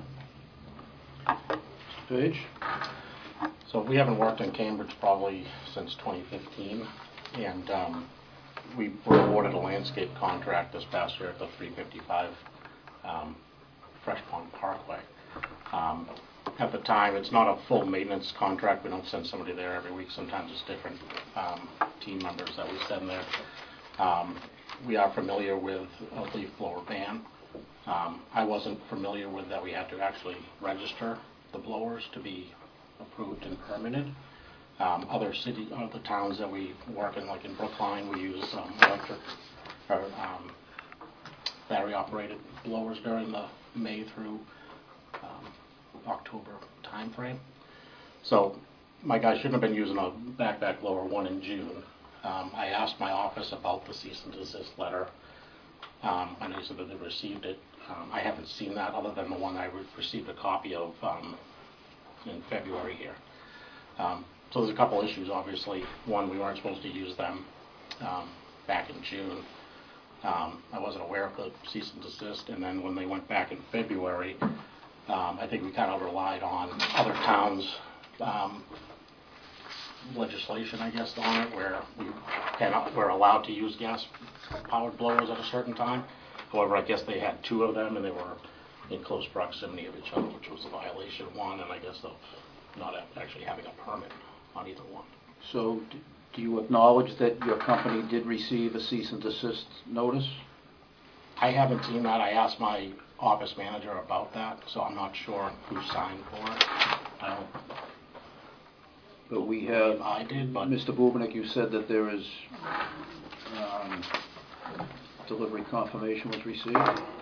Speaker 3: Page?
Speaker 9: So we haven't worked in Cambridge probably since twenty fifteen, and um, we were awarded a landscape contract this past year at the three fifty-five um, Fresh Pond Parkway. Um, at the time, it's not a full maintenance contract. We don't send somebody there every week. Sometimes it's different um, team members that we send there. Um, we are familiar with a leaf blower ban. Um, I wasn't familiar with that we had to actually register the blowers to be approved and permitted. Um, other city, other towns that we work in, like in Brookline, we use um, electric or um, battery-operated blowers during the May through um, October time frame. So my guy shouldn't have been using a backpack blower one in June. Um, I asked my office about the cease and desist letter. Um, and they said that they received it. Um, I haven't seen that other than the one I re received a copy of um, in February here. Um, so there's a couple issues, obviously. One, we weren't supposed to use them um, back in June. Um, I wasn't aware of the cease and desist, and then when they went back in February, um, I think we kind of relied on other towns' um, legislation, I guess, on it, where we cannot, we're allowed to use gas-powered blowers at a certain time. However, I guess they had two of them, and they were in close proximity of each other, which was a violation of one, and I guess of not actually having a permit on either one.
Speaker 3: So, d do you acknowledge that your company did receive a cease and desist notice?
Speaker 9: I haven't seen that. I asked my office manager about that, so I'm not sure who signed for it. I don't
Speaker 3: But we have,
Speaker 9: believe I did, but
Speaker 3: Mister Bubenik, you said that there is, um, delivery confirmation was received?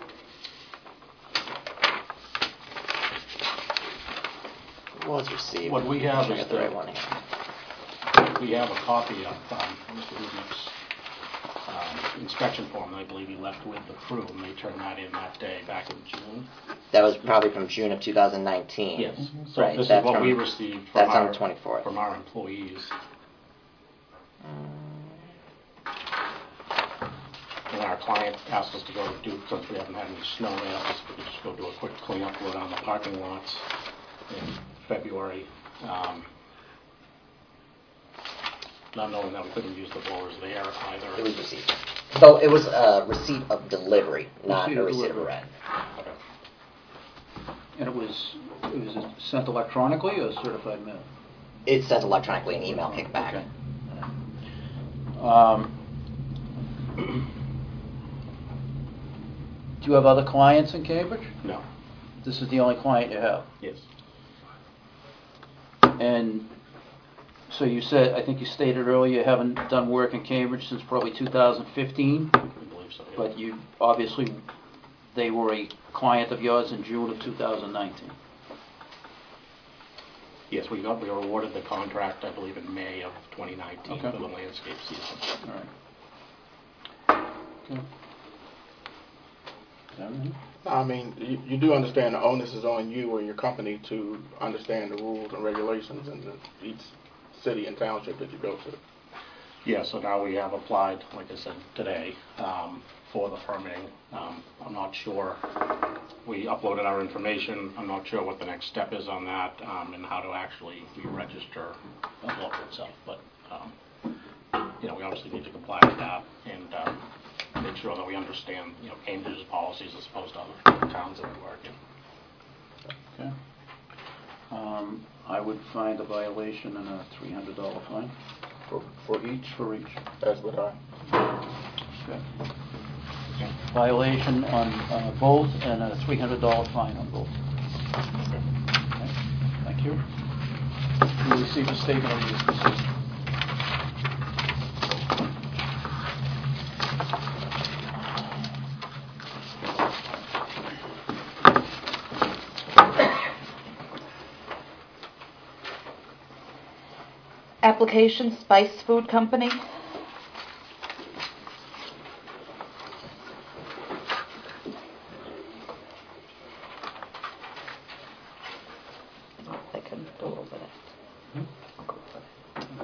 Speaker 2: Was received.
Speaker 9: what we have
Speaker 2: I
Speaker 9: is
Speaker 2: got the
Speaker 9: the,
Speaker 2: right one here.
Speaker 9: we have a copy of um, Mister Rubin's um, inspection form that I believe he left with the crew, and they turned that in that day back in June.
Speaker 2: That was probably from June of two thousand nineteen.
Speaker 9: Yes. So
Speaker 2: Right,
Speaker 9: this is
Speaker 2: that's
Speaker 9: what
Speaker 2: from-
Speaker 9: we received from
Speaker 2: that's on
Speaker 9: our,
Speaker 2: the twenty-fourth.
Speaker 9: from our employees. And our client asked us to go do, since we haven't had any snow there, asked if we could just go do a quick cleanup around the parking lots in February. Um, not knowing that we couldn't use the blowers there either.
Speaker 2: It was received. So it was a receipt of delivery, not
Speaker 3: Receipt
Speaker 2: a
Speaker 3: of
Speaker 2: receipt of
Speaker 3: delivery.
Speaker 2: rent.
Speaker 3: And it was, it was sent electronically or certified mail?
Speaker 2: It's sent electronically, an email kickback.
Speaker 3: Okay. Um, do you have other clients in Cambridge?
Speaker 9: No.
Speaker 3: This is the only client you have?
Speaker 9: Yes.
Speaker 3: And so you said, I think you stated earlier, you haven't done work in Cambridge since probably two thousand fifteen,
Speaker 9: I believe so. Yeah.
Speaker 3: but you, obviously, they were a client of yours in June of two thousand nineteen.
Speaker 9: Yes, we got, we were awarded the contract, I believe, in May of twenty nineteen
Speaker 3: Okay.
Speaker 9: for the landscape season.
Speaker 3: All right. Okay. Is that right?
Speaker 7: I mean, you, you do understand the onus is on you or your company to understand the rules and regulations in the, each city and township that you go to.
Speaker 9: Yeah, so now we have applied, like I said, today, um, for the permitting. Um, I'm not sure, we uploaded our information, I'm not sure what the next step is on that, um, and how to actually re-register the blower itself, but, um, you know, we obviously need to comply with that and, um, make sure that we understand, you know, Cambridge's policies as opposed to other towns that we work in.
Speaker 3: Okay. Um, I would find a violation and a three hundred dollar fine
Speaker 7: For, for each,
Speaker 3: for each.
Speaker 7: as would I.
Speaker 3: Okay. Violation on uh, both and a three hundred dollar fine on both. Okay. Thank you. You receive a statement of use decision.
Speaker 1: Application Spice Food Company. They can go over that. I'll go over that.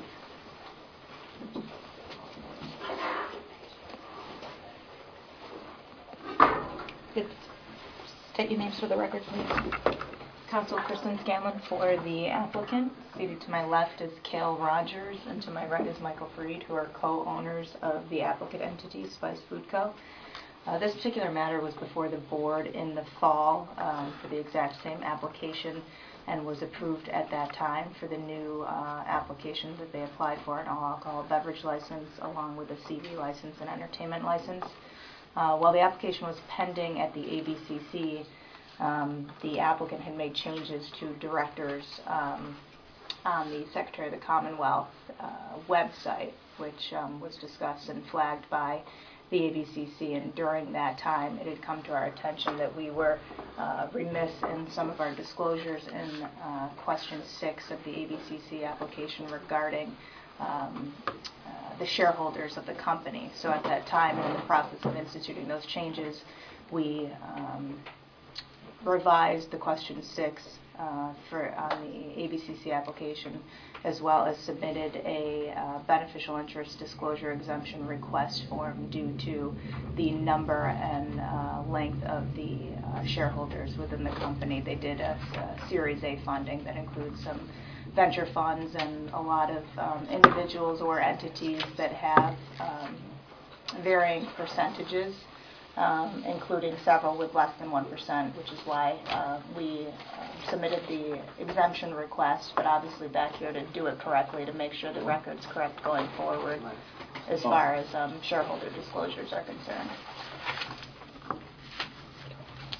Speaker 1: It's, state your names for the record, please.
Speaker 10: Council Kristen Scanlon for the applicant. Seated to my left is Cale Rogers, and to my right is Michael Fareed, who are co-owners of the applicant entity, Spice Food Co. Uh, this particular matter was before the board in the fall um, for the exact same application and was approved at that time for the new uh, application that they applied for, an all-alcohol beverage license along with a C V license and entertainment license. Uh, while the application was pending at the A B C C, Um, the applicant had made changes to directors um, on the Secretary of the Commonwealth uh, website, which um, was discussed and flagged by the A B C C, and during that time it had come to our attention that we were uh, remiss in some of our disclosures in uh, question six of the A B C C application regarding um, uh, the shareholders of the company. So at that time, and in the process of instituting those changes, we um, revised the question six uh, for on the A B C C application, as well as submitted a uh, beneficial interest disclosure exemption request form due to the number and uh, length of the uh, shareholders within the company. They did a, a Series A funding that includes some venture funds and a lot of um, individuals or entities that have um, varying percentages, Um, including several with less than one percent, which is why uh, we uh, submitted the exemption request, but obviously back here to do it correctly, to make sure the record's correct going forward as far as um, shareholder disclosures are concerned.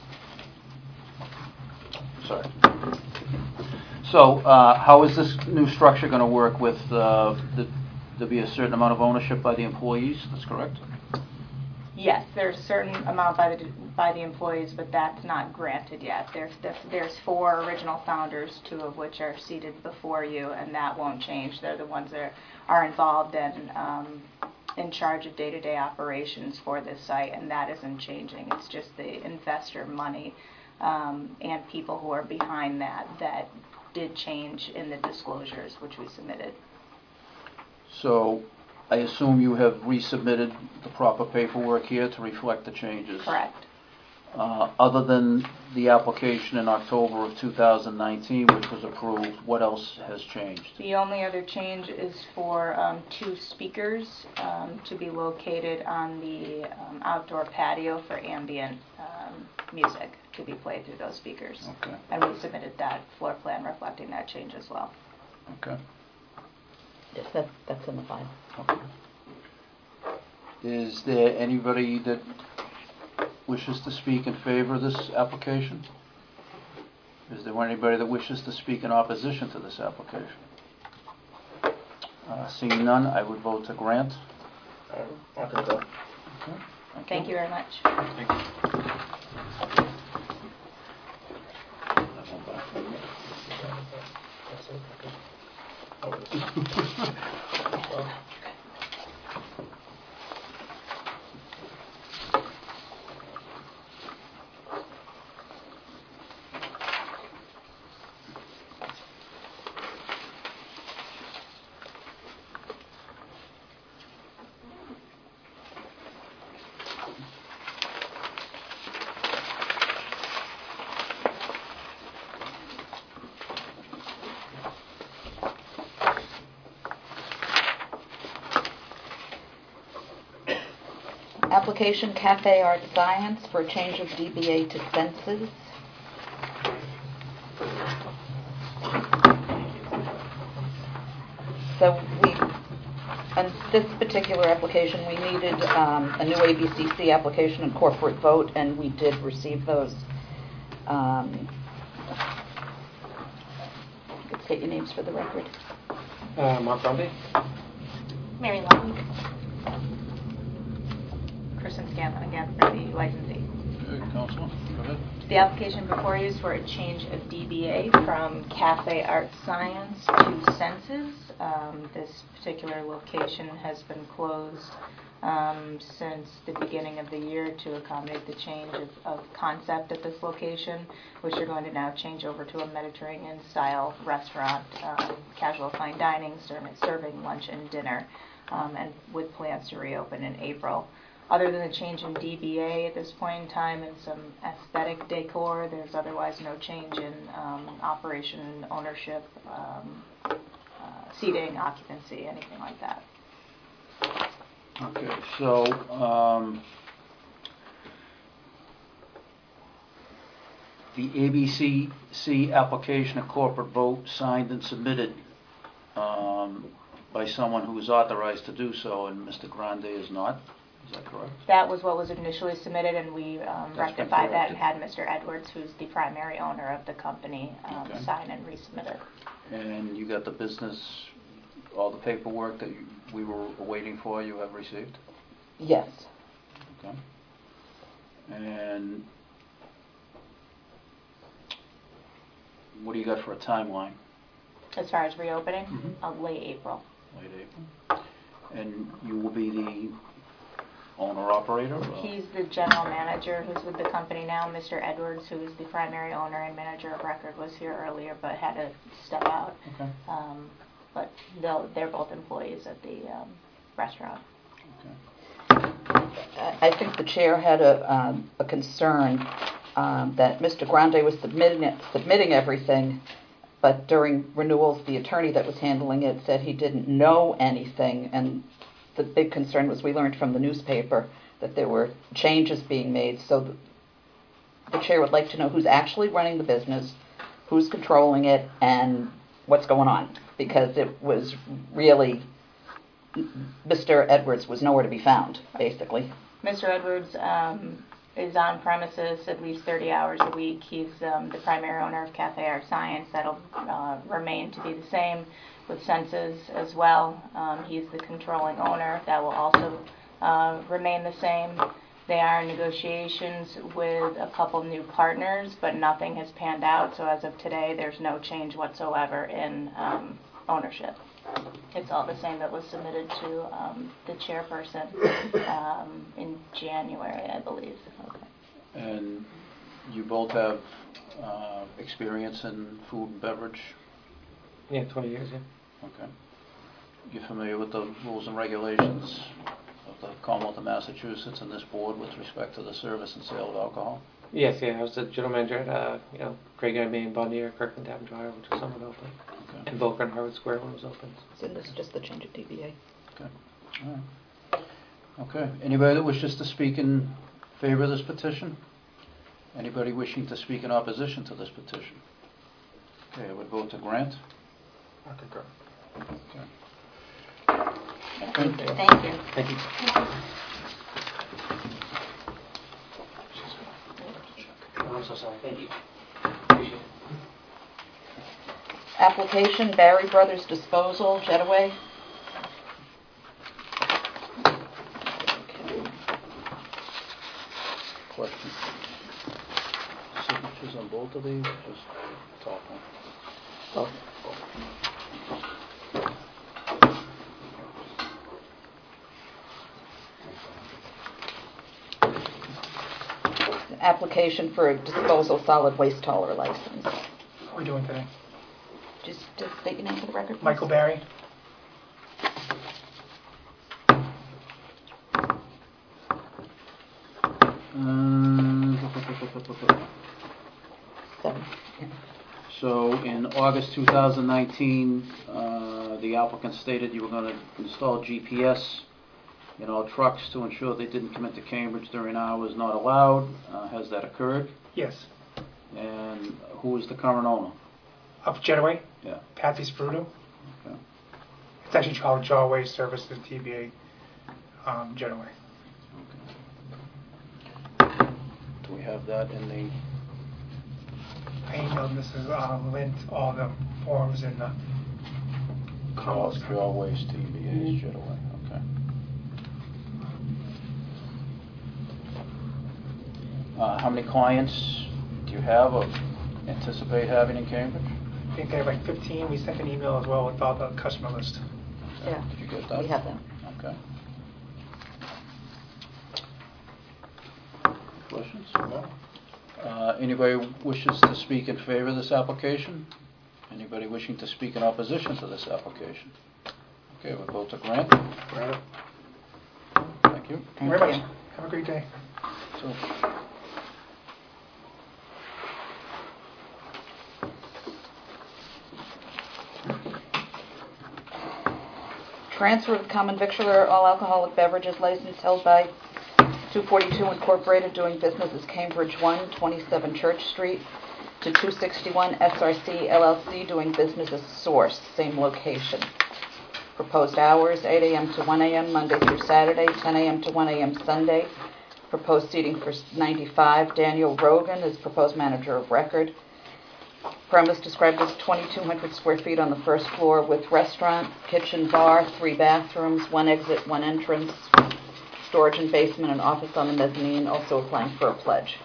Speaker 3: sorry. So, uh, how is this new structure going to work with, uh, the, there'll be a certain amount of ownership by the employees, that's correct?
Speaker 10: Yes, there's a certain amount by the, by the employees, but that's not granted yet. There's, there's, there's four original founders, two of which are seated before you, and that won't change. They're the ones that are involved and um, in charge of day-to-day operations for this site, and that isn't changing. It's just the investor money um, and people who are behind that that did change in the disclosures which we submitted.
Speaker 3: So, I assume you have resubmitted the proper paperwork here to reflect the changes?
Speaker 10: Correct.
Speaker 3: Uh, other than the application in October of two thousand nineteen, which was approved, what else has changed?
Speaker 10: The only other change is for um, two speakers um, to be located on the um, outdoor patio for ambient um, music to be played through those speakers.
Speaker 3: Okay.
Speaker 10: And we submitted that floor plan reflecting that change as well.
Speaker 3: Okay.
Speaker 1: Yes, that, that's in the file.
Speaker 3: Okay. Is there anybody that wishes to speak in favor of this application? Is there anybody that wishes to speak in opposition to this application? Uh, seeing none, I would vote to grant.
Speaker 2: I can go.
Speaker 3: Okay. Thank,
Speaker 10: Thank you very much.
Speaker 1: Application Cafe Art Science for a change of D B A to Senses. So we, on this particular application, we needed um, a new A B C C application and corporate vote, and we did receive those. Um, let's get your names for the record.
Speaker 2: Uh, Mark Brumby?
Speaker 10: Mary Long. Kristen Scanlon again for the licensee.
Speaker 3: Okay, Councilor, go ahead.
Speaker 10: The application before you is for a change of D B A from Cafe Art Science to Senses. Um, this particular location has been closed um, since the beginning of the year to accommodate the change of, of concept at this location, which are going to now change over to a Mediterranean-style restaurant, um, casual fine dining, serving, serving lunch and dinner, um, and with plans to reopen in April. Other than the change in D B A at this point in time and some aesthetic decor, there's otherwise no change in um, operation, ownership, um, uh, seating, occupancy, anything like that.
Speaker 3: Okay, so, um, the A B C C application and corporate vote signed and submitted um, by someone who is authorized to do so, and Mister Grande is not. Is that correct?
Speaker 10: That was what was initially submitted, and we um,
Speaker 3: That's been
Speaker 10: rectified that
Speaker 3: corrected.
Speaker 10: and had Mister Edwards, who's the primary owner of the company, um,
Speaker 3: Okay.
Speaker 10: sign and resubmit it.
Speaker 3: And you got the business, all the paperwork that you, we were waiting for, you have received?
Speaker 1: Yes.
Speaker 3: Okay. And what do you got for a timeline?
Speaker 10: As far as reopening,
Speaker 3: Mhm.
Speaker 10: uh, late April.
Speaker 3: Late April. And you will be the owner-operator? or-
Speaker 10: He's the general manager who's with the company now. Mister Edwards, who is the primary owner and manager of record, was here earlier but had to step out.
Speaker 3: Okay.
Speaker 10: Um, but they'll, they're both employees at the um, restaurant.
Speaker 3: Okay.
Speaker 1: I I think the chair had a, um, a concern um, that Mister Grande was submitting it, submitting everything, but during renewals, the attorney that was handling it said he didn't know anything, and the big concern was we learned from the newspaper that there were changes being made, so the, the chair would like to know who's actually running the business, who's controlling it, and what's going on, because it was really, Mister Edwards was nowhere to be found, basically.
Speaker 10: Mister Edwards um, is on premises at least thirty hours a week. He's um, the primary owner of Cafe Art Science. That'll uh, remain to be the same with Senses as well. Um, he's the controlling owner. That will also uh, remain the same. They are in negotiations with a couple new partners, but nothing has panned out. So as of today, there's no change whatsoever in um, ownership. It's all the same that was submitted to um, the chairperson um, in January, I believe. Okay.
Speaker 3: And you both have uh, experience in food and beverage?
Speaker 11: Yeah, twenty years, yeah.
Speaker 3: Okay. You're familiar with the rules and regulations of the Commonwealth of Massachusetts and this board with respect to the service and sale of alcohol?
Speaker 11: Yes, yeah, I was the general manager at, uh, you know, Craig I. Main, Bonnier, Kirkland Tavern Drive, which was somewhat open.
Speaker 3: Okay.
Speaker 11: And Boca and Harvard Square when it was open.
Speaker 1: So this is just the change of D B A.
Speaker 3: Okay. All right. Okay. Anybody that wishes to speak in favor of this petition? Anybody wishing to speak in opposition to this petition? Okay, I would vote to grant.
Speaker 9: I concur.
Speaker 3: Okay.
Speaker 1: Thank you.
Speaker 11: Thank you. Oh, I'm so sorry. Thank you. Appreciate it.
Speaker 1: Application, Barry Brothers Disposal, Jetaway.
Speaker 3: Question. Signatures on both of these, just top one.
Speaker 1: Both. Application for a disposal solid waste hauler license.
Speaker 12: How are we doing today?
Speaker 1: Just, just state your name for the record, please.
Speaker 12: Michael Barry.
Speaker 3: Um,
Speaker 1: Seven.
Speaker 3: So in August two thousand nineteen, uh, the applicant stated you were going to install G P S in all trucks to ensure they didn't come into Cambridge during hours not allowed. Uh, has that occurred?
Speaker 12: Yes.
Speaker 3: And who is the current owner?
Speaker 12: Of Jetaway.
Speaker 3: Yeah.
Speaker 12: Patsy's Fruto.
Speaker 3: Okay.
Speaker 12: It's actually called Jawway Services T B A um, Jetaway.
Speaker 3: Do we have that in the...
Speaker 12: I emailed Missus Uh, Lint all the forms and the
Speaker 3: Jaw, Jaw Waste T V A's Jetaway, okay. Uh, how many clients do you have or anticipate having in Cambridge?
Speaker 12: I think they have like fifteen. We sent an email as well with all the customer list.
Speaker 1: Yeah.
Speaker 3: Did you get that?
Speaker 1: We have them.
Speaker 3: Okay. Questions?
Speaker 7: No.
Speaker 3: Uh, anybody wishes to speak in favor of this application? Anybody wishing to speak in opposition to this application? Okay, we'll go to grant.
Speaker 7: Grant.
Speaker 3: Thank you.
Speaker 12: Thank you very much. Have a great day.
Speaker 3: So,
Speaker 1: Transfer of common victualler all alcoholic beverages license held by two forty-two Incorporated doing business as Cambridge one, twenty-seven Church Street, to two sixty-one S R C L L C doing business as Source, same location. Proposed hours, eight a.m. to one a.m. Monday through Saturday, ten a.m. to one a.m. Sunday. Proposed seating for ninety-five. Daniel Rogan is proposed manager of record. Premise described as twenty-two hundred square feet on the first floor with restaurant, kitchen, bar, three bathrooms, one exit, one entrance, storage and basement, and office on the mezzanine, also applying for a pledge.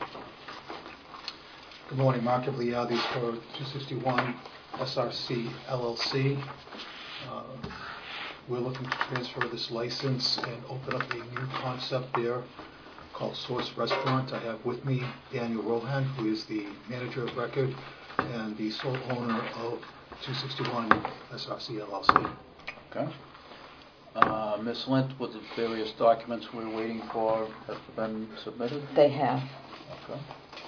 Speaker 13: Good morning, Mark Ibliadis for two sixty-one S R C L L C. Uh, we're looking to transfer this license and open up a new concept there called Source Restaurant. I have with me Daniel Rohan, who is the manager of record and the sole owner of two sixty-one S R C L L C.
Speaker 3: okay. Uh, Miz Lint, with the various documents we're waiting for, have been submitted?
Speaker 1: They have.
Speaker 3: Okay.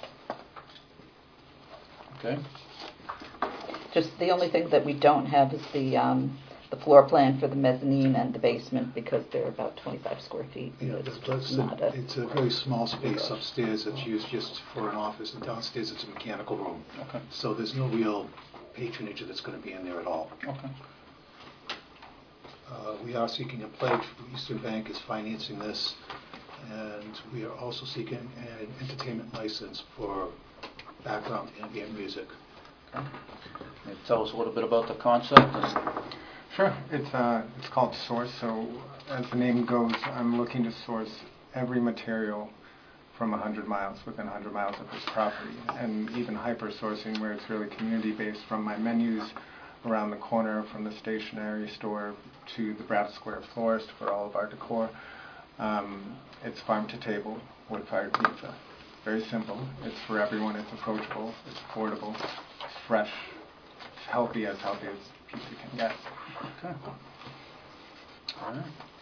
Speaker 3: Okay.
Speaker 1: Just the only thing that we don't have is the um, the floor plan for the mezzanine and the basement because they're about twenty-five square feet.
Speaker 13: Yeah,
Speaker 1: It's
Speaker 13: that's,
Speaker 1: just
Speaker 13: that's
Speaker 1: not
Speaker 13: a,
Speaker 1: a,
Speaker 13: it's a very small space upstairs that's used just for an office, and downstairs it's a mechanical room.
Speaker 3: Okay.
Speaker 13: So there's no real patronage that's going to be in there at all.
Speaker 3: Okay.
Speaker 13: Uh, we are seeking a pledge. Eastern Bank is financing this. And we are also seeking an entertainment license for background ambient music.
Speaker 3: Okay. Can you tell us a little bit about the concept?
Speaker 14: Sure. It's uh, it's called Source. So as the name goes, I'm looking to source every material from one hundred miles, within one hundred miles of this property, and even hyper sourcing where it's really community based, from my menus around the corner, from the stationery store to the Bradford Square florist for all of our decor. Um, it's farm to table, wood fired pizza. Very simple. It's for everyone. It's approachable. It's affordable. It's fresh. It's healthy, as healthy as pizza can get.
Speaker 3: Okay. All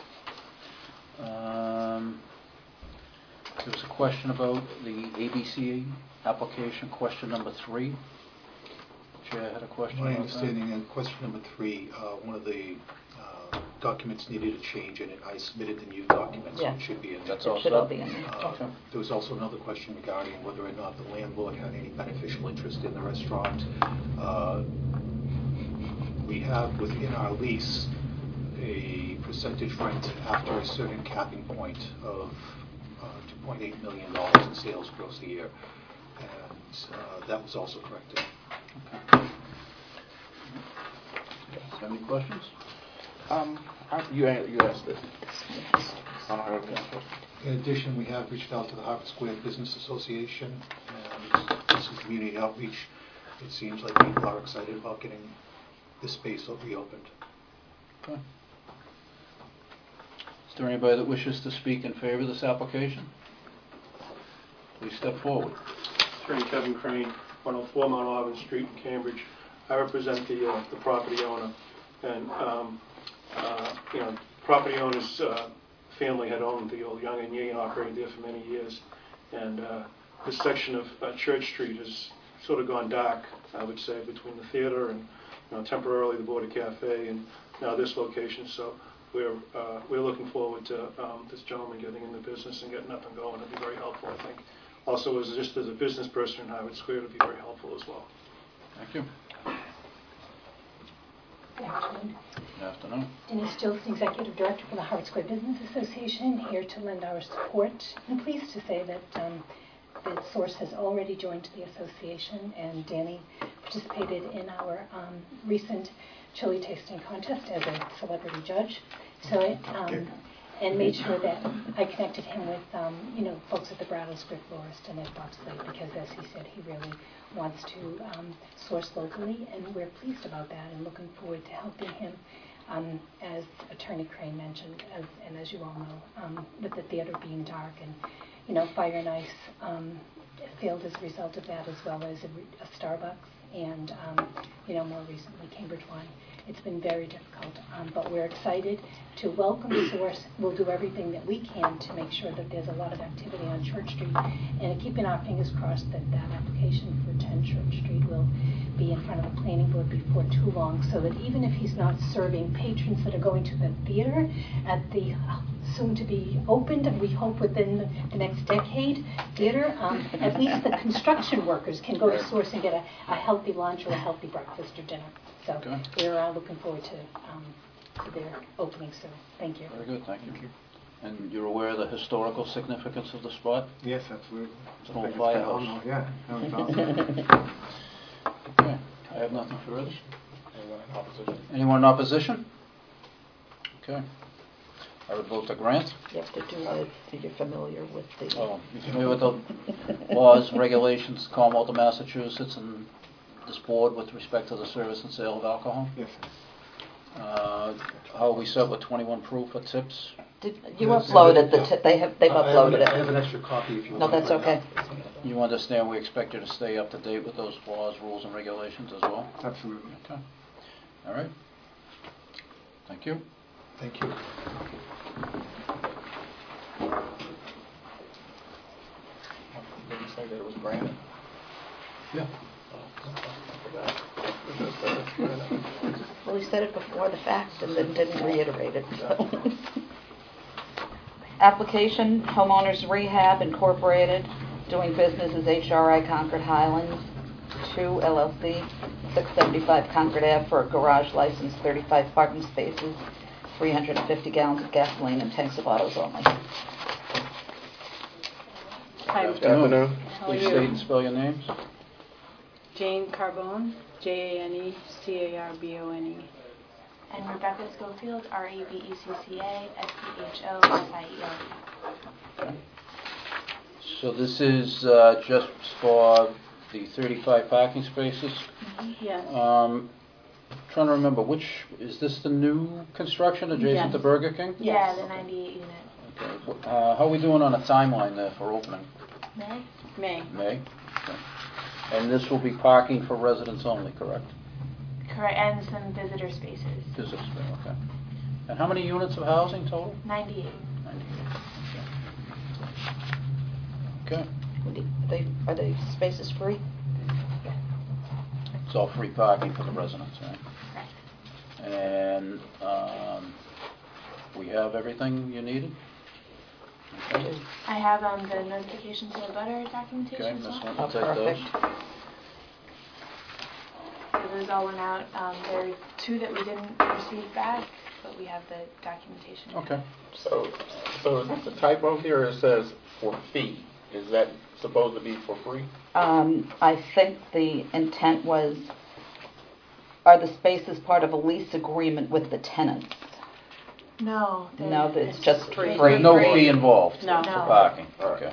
Speaker 3: right. Um, there was a question about the A B C application, question number three. Chair had a question
Speaker 13: My
Speaker 3: about
Speaker 13: understanding, in question number three, uh, one of the uh, documents needed a change in it. I submitted the new document, so
Speaker 1: Yeah.
Speaker 13: it should be in there.
Speaker 3: That's all
Speaker 1: It should all
Speaker 3: set?
Speaker 1: be in there.
Speaker 13: Uh,
Speaker 3: Okay.
Speaker 13: There was also another question regarding whether or not the landlord had any beneficial interest in the restaurant. Uh, We have within our lease a percentage rent after a certain capping point of uh, two point eight million dollars in sales gross a year. And uh, that was also corrected.
Speaker 3: Any questions?
Speaker 7: Um, I- you, a- you asked this. I don't have any.
Speaker 13: In addition, we have reached out to the Harvard Square Business Association, and this is community outreach. It seems like people are excited about getting this space reopened.
Speaker 3: Okay. Is there anybody that wishes to speak in favor of this application? Please step forward.
Speaker 4: Attorney Kevin Crane, one oh four Mount Auburn Street in Cambridge. I represent the uh, the property owner, and um, uh, you know, property owner's uh, family had owned the old Young and Ye and operated there for many years, and uh, this section of uh, Church Street has sort of gone dark, I would say, between the theater and, you know, temporarily the Border Cafe and now this location. So we're uh, we're looking forward to um, this gentleman getting in the business and getting up and going. It'd be very helpful, I think. Also, as just as a business person in Howard Square, it'd be very helpful as well.
Speaker 3: Thank you.
Speaker 15: Good afternoon.
Speaker 3: Good afternoon.
Speaker 15: Denise Jolson, Executive Director for the Howard Square Business Association, here to lend our support. I'm pleased to say that um, the Source has already joined the association, and Danny participated in our um, recent chili tasting contest as a celebrity judge. So it, um, and made sure that I connected him with, um, you know, folks at the Brattle Square Florist and at Bob's Lake, because as he said, he really wants to um, source locally, and we're pleased about that and looking forward to helping him. Um, as Attorney Crane mentioned, as, and as you all know, um, with the theater being dark and, you know, Fire and Ice um, failed as a result of that, as well as a, a Starbucks and, um, you know, more recently Cambridge Wine. It's been very difficult, um, but we're excited to welcome the Source. We'll do everything that we can to make sure that there's a lot of activity on Church Street, and keeping our fingers crossed that that application for ten Church Street will be in front of the planning board before too long, so that even if he's not serving patrons that are going to the theater at the soon to be opened, and we hope within the next decade, theater, um, at least the construction workers can go to Source and get a, a healthy lunch or a healthy breakfast or dinner. So
Speaker 3: Okay.
Speaker 15: we're uh, looking forward to, um, to their opening soon. Thank you.
Speaker 3: Very good, thank you. And you're aware of the historical significance of the spot?
Speaker 14: Yes, absolutely.
Speaker 3: It's an old
Speaker 14: It's
Speaker 3: firehouse.
Speaker 14: phenomenal, yeah. That was awesome.
Speaker 3: Okay, I have nothing further.
Speaker 7: Anyone in opposition?
Speaker 3: Anyone in opposition? Okay. I would vote to grant.
Speaker 1: You have to do it, you're familiar with the...
Speaker 3: Oh, you familiar with the laws, regulations, Commonwealth of Massachusetts, and this board with respect to the service and sale of alcohol?
Speaker 14: Yes.
Speaker 3: Uh, how are we set with twenty-one proof for tips?
Speaker 1: Did, you
Speaker 13: Yes,
Speaker 1: uploaded the,
Speaker 13: yeah.
Speaker 1: t- they have, they've
Speaker 13: I have
Speaker 1: uploaded
Speaker 13: an-
Speaker 1: it.
Speaker 13: I have an extra copy if you
Speaker 1: No,
Speaker 13: want.
Speaker 1: that's
Speaker 13: right
Speaker 1: okay.
Speaker 13: now.
Speaker 3: You understand we expect you to stay up to date with those laws, rules, and regulations as well?
Speaker 14: Absolutely.
Speaker 3: Okay. All right. Thank you.
Speaker 13: Thank you.
Speaker 7: Did you say that it was granted?
Speaker 13: Yeah.
Speaker 1: Well, he said it before the fact and then didn't reiterate it. So. Application, Homeowners Rehab Incorporated, doing business as H R I Concord Highlands two L L C, six seventy-five Concord Avenue, for a garage license, thirty-five parking spaces, three hundred fifty gallons of gasoline, and tanks of autos only.
Speaker 16: Hi.
Speaker 3: Good afternoon.
Speaker 16: How are
Speaker 3: Please
Speaker 16: you?
Speaker 3: state and spell your names.
Speaker 16: Jane Carbone, J A N E C A R B O N E.
Speaker 10: And Rebecca Schofield, R E B E C C A S C H O F I E L.
Speaker 3: Okay. So this is uh, just for the thirty-five parking spaces?
Speaker 16: Yes.
Speaker 3: Um, Trying to remember, which, is this the new construction adjacent
Speaker 16: Yes.
Speaker 3: to Burger King?
Speaker 10: Yeah, the ninety-eight unit.
Speaker 3: Okay. Wh- Uh, how are we doing on a timeline there for opening?
Speaker 10: May?
Speaker 16: May.
Speaker 3: May? Okay. And this will be parking for residents only, correct?
Speaker 10: Correct, and some visitor spaces.
Speaker 3: Visitor space, okay. And how many units of housing total?
Speaker 10: ninety-eight.
Speaker 3: ninety-eight. Okay.
Speaker 1: Are they, are they spaces free?
Speaker 3: It's all free parking for the residents, right? And um, we have everything you needed? Okay.
Speaker 10: I have um, the notification to the butter documentation
Speaker 3: Okay,
Speaker 10: as
Speaker 3: Miss
Speaker 10: well.
Speaker 3: Hunt will take those.
Speaker 10: So those all went out. Um, there are two that we didn't receive back, but we have the documentation.
Speaker 3: Okay.
Speaker 7: So, so the typo here, it says for fee. Is that supposed to be for free?
Speaker 1: Um, I think the intent was, are the spaces part of a lease agreement with the tenants?
Speaker 10: No. they're-
Speaker 1: No, it's just free.
Speaker 3: There's no fee involved
Speaker 16: No.
Speaker 3: for
Speaker 10: No.
Speaker 3: parking? Okay.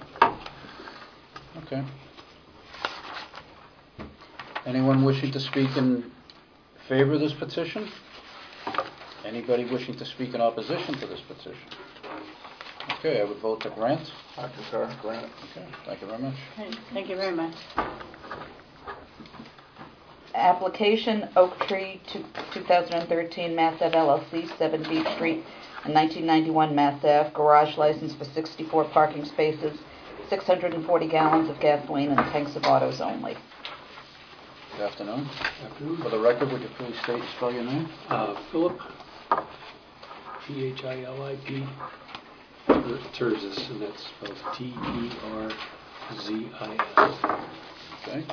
Speaker 3: Okay. Anyone wishing to speak in favor of this petition? Anybody wishing to speak in opposition to this petition? Okay, I would vote to grant.
Speaker 7: I concur, grant.
Speaker 3: Okay, thank you very much.
Speaker 16: Right. Thank you very much.
Speaker 1: Application Oak Tree, two- 2013 Mass Ave L L C, seven Beach Street, and nineteen ninety-one Mass Ave, garage license for sixty-four parking spaces, six hundred forty gallons of gasoline, and tanks of autos only.
Speaker 3: Good afternoon.
Speaker 17: Afternoon.
Speaker 3: For the record, would you please state and spell your name?
Speaker 17: Uh, Philip, P H I L I P, Terzis, and that's spelled T E R Z I S.
Speaker 3: Okay.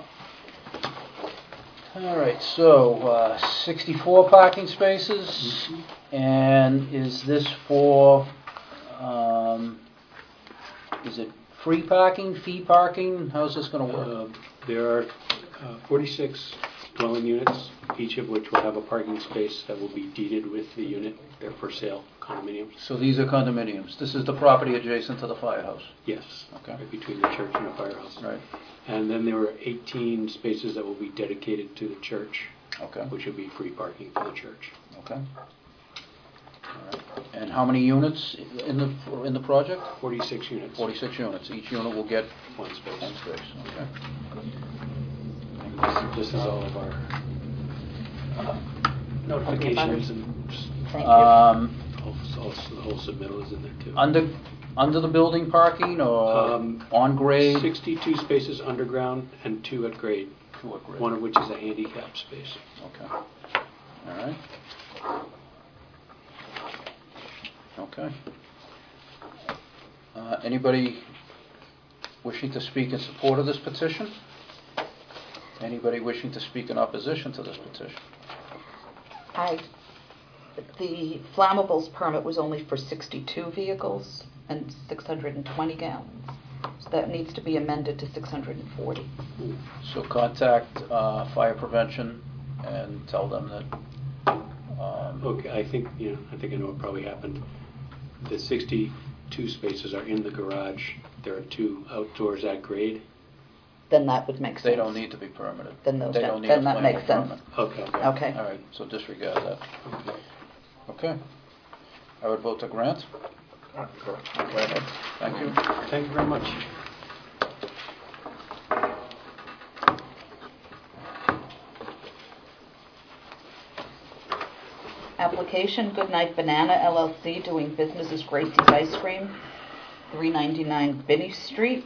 Speaker 3: All right, so uh, sixty-four parking spaces, and is this for, um, is it free parking, fee parking? How's this going to work?
Speaker 17: Uh, There are uh, forty-six dwelling units, each of which will have a parking space that will be deeded with the unit. They're for sale, condominiums.
Speaker 3: So these are condominiums. This is the property adjacent to the firehouse.
Speaker 17: Yes.
Speaker 3: Okay.
Speaker 17: Right between the church and the firehouse.
Speaker 3: Right.
Speaker 17: And then there are eighteen spaces that will be dedicated to the church.
Speaker 3: Okay.
Speaker 17: Which will be free parking for the church.
Speaker 3: Okay. All right. And how many units in the in the project?
Speaker 17: Forty-six units.
Speaker 3: Forty-six units. Each unit will get
Speaker 17: one space.
Speaker 3: One space. Okay.
Speaker 17: And this, this is all of our uh, notifications and just
Speaker 3: Um,
Speaker 17: also, also the whole submittal is in there too.
Speaker 3: Under under the building parking or
Speaker 17: Um,
Speaker 3: on grade?
Speaker 17: Sixty-two spaces underground and two at grade.
Speaker 3: Two at grade.
Speaker 17: One of which is a handicap space.
Speaker 3: Okay. All right. Okay. Uh, anybody wishing to speak in support of this petition? Anybody wishing to speak in opposition to this petition?
Speaker 1: I, the flammables permit was only for sixty-two vehicles and six hundred twenty gallons. So that needs to be amended to six hundred forty.
Speaker 3: So contact uh, fire prevention and tell them that. Um,
Speaker 17: Okay, I think, you know, I think I know what probably happened. The sixty-two spaces are in the garage. There are two outdoors at grade.
Speaker 1: Then that would make sense.
Speaker 3: They don't need to be permitted.
Speaker 1: Then those
Speaker 3: They
Speaker 1: don't-
Speaker 3: don't need
Speaker 1: then
Speaker 3: a
Speaker 1: that
Speaker 3: flammable
Speaker 1: makes sense.
Speaker 3: permit.
Speaker 17: Okay.
Speaker 1: Okay.
Speaker 3: All right, so disregard that. Okay. I would vote to grant.
Speaker 7: Correct.
Speaker 3: Thank you.
Speaker 17: Thank you very much.
Speaker 1: Application Goodnight Banana L L C, doing business as Gracie's Ice Cream, three ninety-nine Binney Street.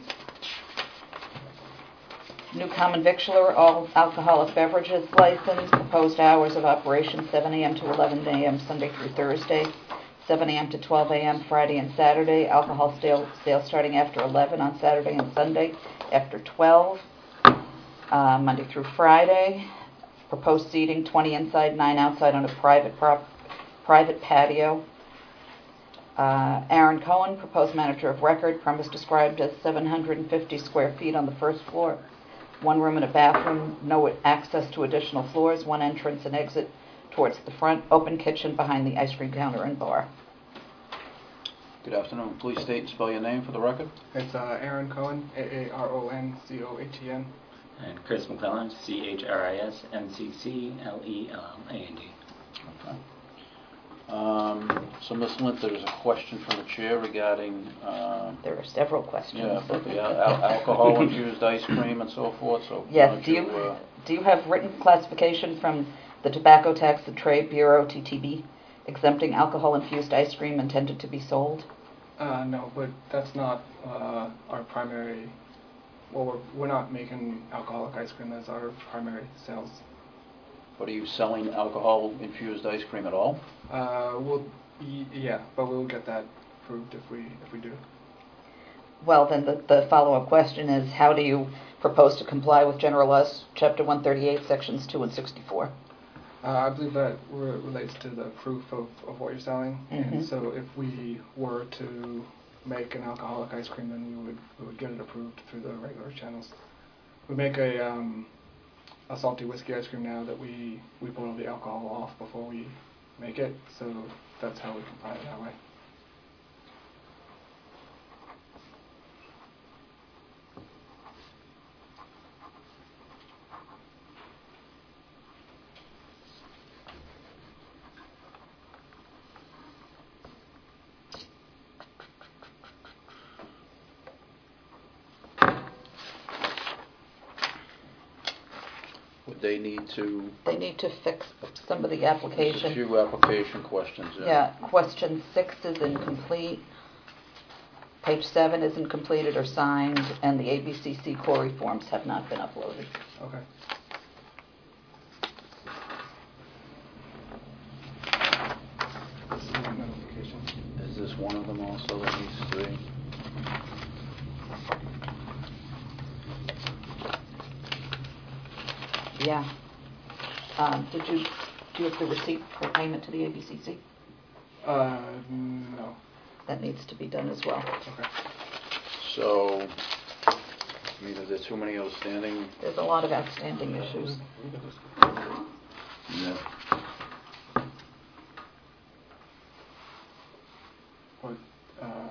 Speaker 1: New common victualler, all alcoholic beverages license. Proposed hours of operation seven a.m. to eleven a.m. Sunday through Thursday, seven a.m. to twelve a.m. Friday and Saturday. Alcohol sale, sale starting after eleven on Saturday and Sunday, after twelve, uh, Monday through Friday. Proposed seating, twenty inside, nine outside on a private prop, private patio. Uh, Aaron Cohen, proposed manager of record, premise described as seven hundred fifty square feet on the first floor, one room and a bathroom, no access to additional floors, one entrance and exit towards the front, open kitchen behind the ice cream counter and bar.
Speaker 3: Good afternoon. Please state and spell your name for the record.
Speaker 18: It's uh, Aaron Cohen, A A R O N C O H E N.
Speaker 19: And Chris McClellan, C H R I S M C C L E L A N D.
Speaker 3: Okay. Um, so, Miz Lint, there's a question from the chair regarding... Uh,
Speaker 1: there are several questions.
Speaker 3: Yeah, about the al- al- alcohol-infused ice cream and so forth. So
Speaker 1: yes, do you,
Speaker 3: uh,
Speaker 1: do you have written classification from the Tobacco Tax and Trade Bureau, T T B, exempting alcohol-infused ice cream intended to be sold?
Speaker 18: Uh, no, but that's not uh, our primary... Well, we're, we're not making alcoholic ice cream as our primary sales.
Speaker 3: But are you selling alcohol-infused ice cream at all?
Speaker 18: Uh, we'll, y- yeah, but we'll get that approved if we if we do.
Speaker 1: Well, then the, the follow-up question is, how do you propose to comply with General Laws, Chapter one thirty-eight, Sections two and sixty-four?
Speaker 18: Uh, I believe that re- relates to the proof of, of what you're selling.
Speaker 1: Mm-hmm.
Speaker 18: And so if we were to make an alcoholic ice cream, then we would we would get it approved through the regular channels. We make a um, a salty whiskey ice cream now that we, we boil the alcohol off before we make it, so that's how we comply that way.
Speaker 3: Would they need to...
Speaker 1: They need to fix some of the
Speaker 3: There's
Speaker 1: application.
Speaker 3: a few application questions.
Speaker 1: Yeah, question six is incomplete. Page seven isn't completed or signed, and the A B C C query forms have not been uploaded.
Speaker 18: Okay.
Speaker 3: Is this one of them also that needs three?
Speaker 1: Yeah. Um, did you, do you have the receipt for payment to the A B C C?
Speaker 18: Uh, no.
Speaker 1: That needs to be done as well.
Speaker 18: Okay.
Speaker 3: So, I mean, are there too many outstanding?
Speaker 1: There's a lot of outstanding issues.
Speaker 3: Yeah.
Speaker 18: What, uh,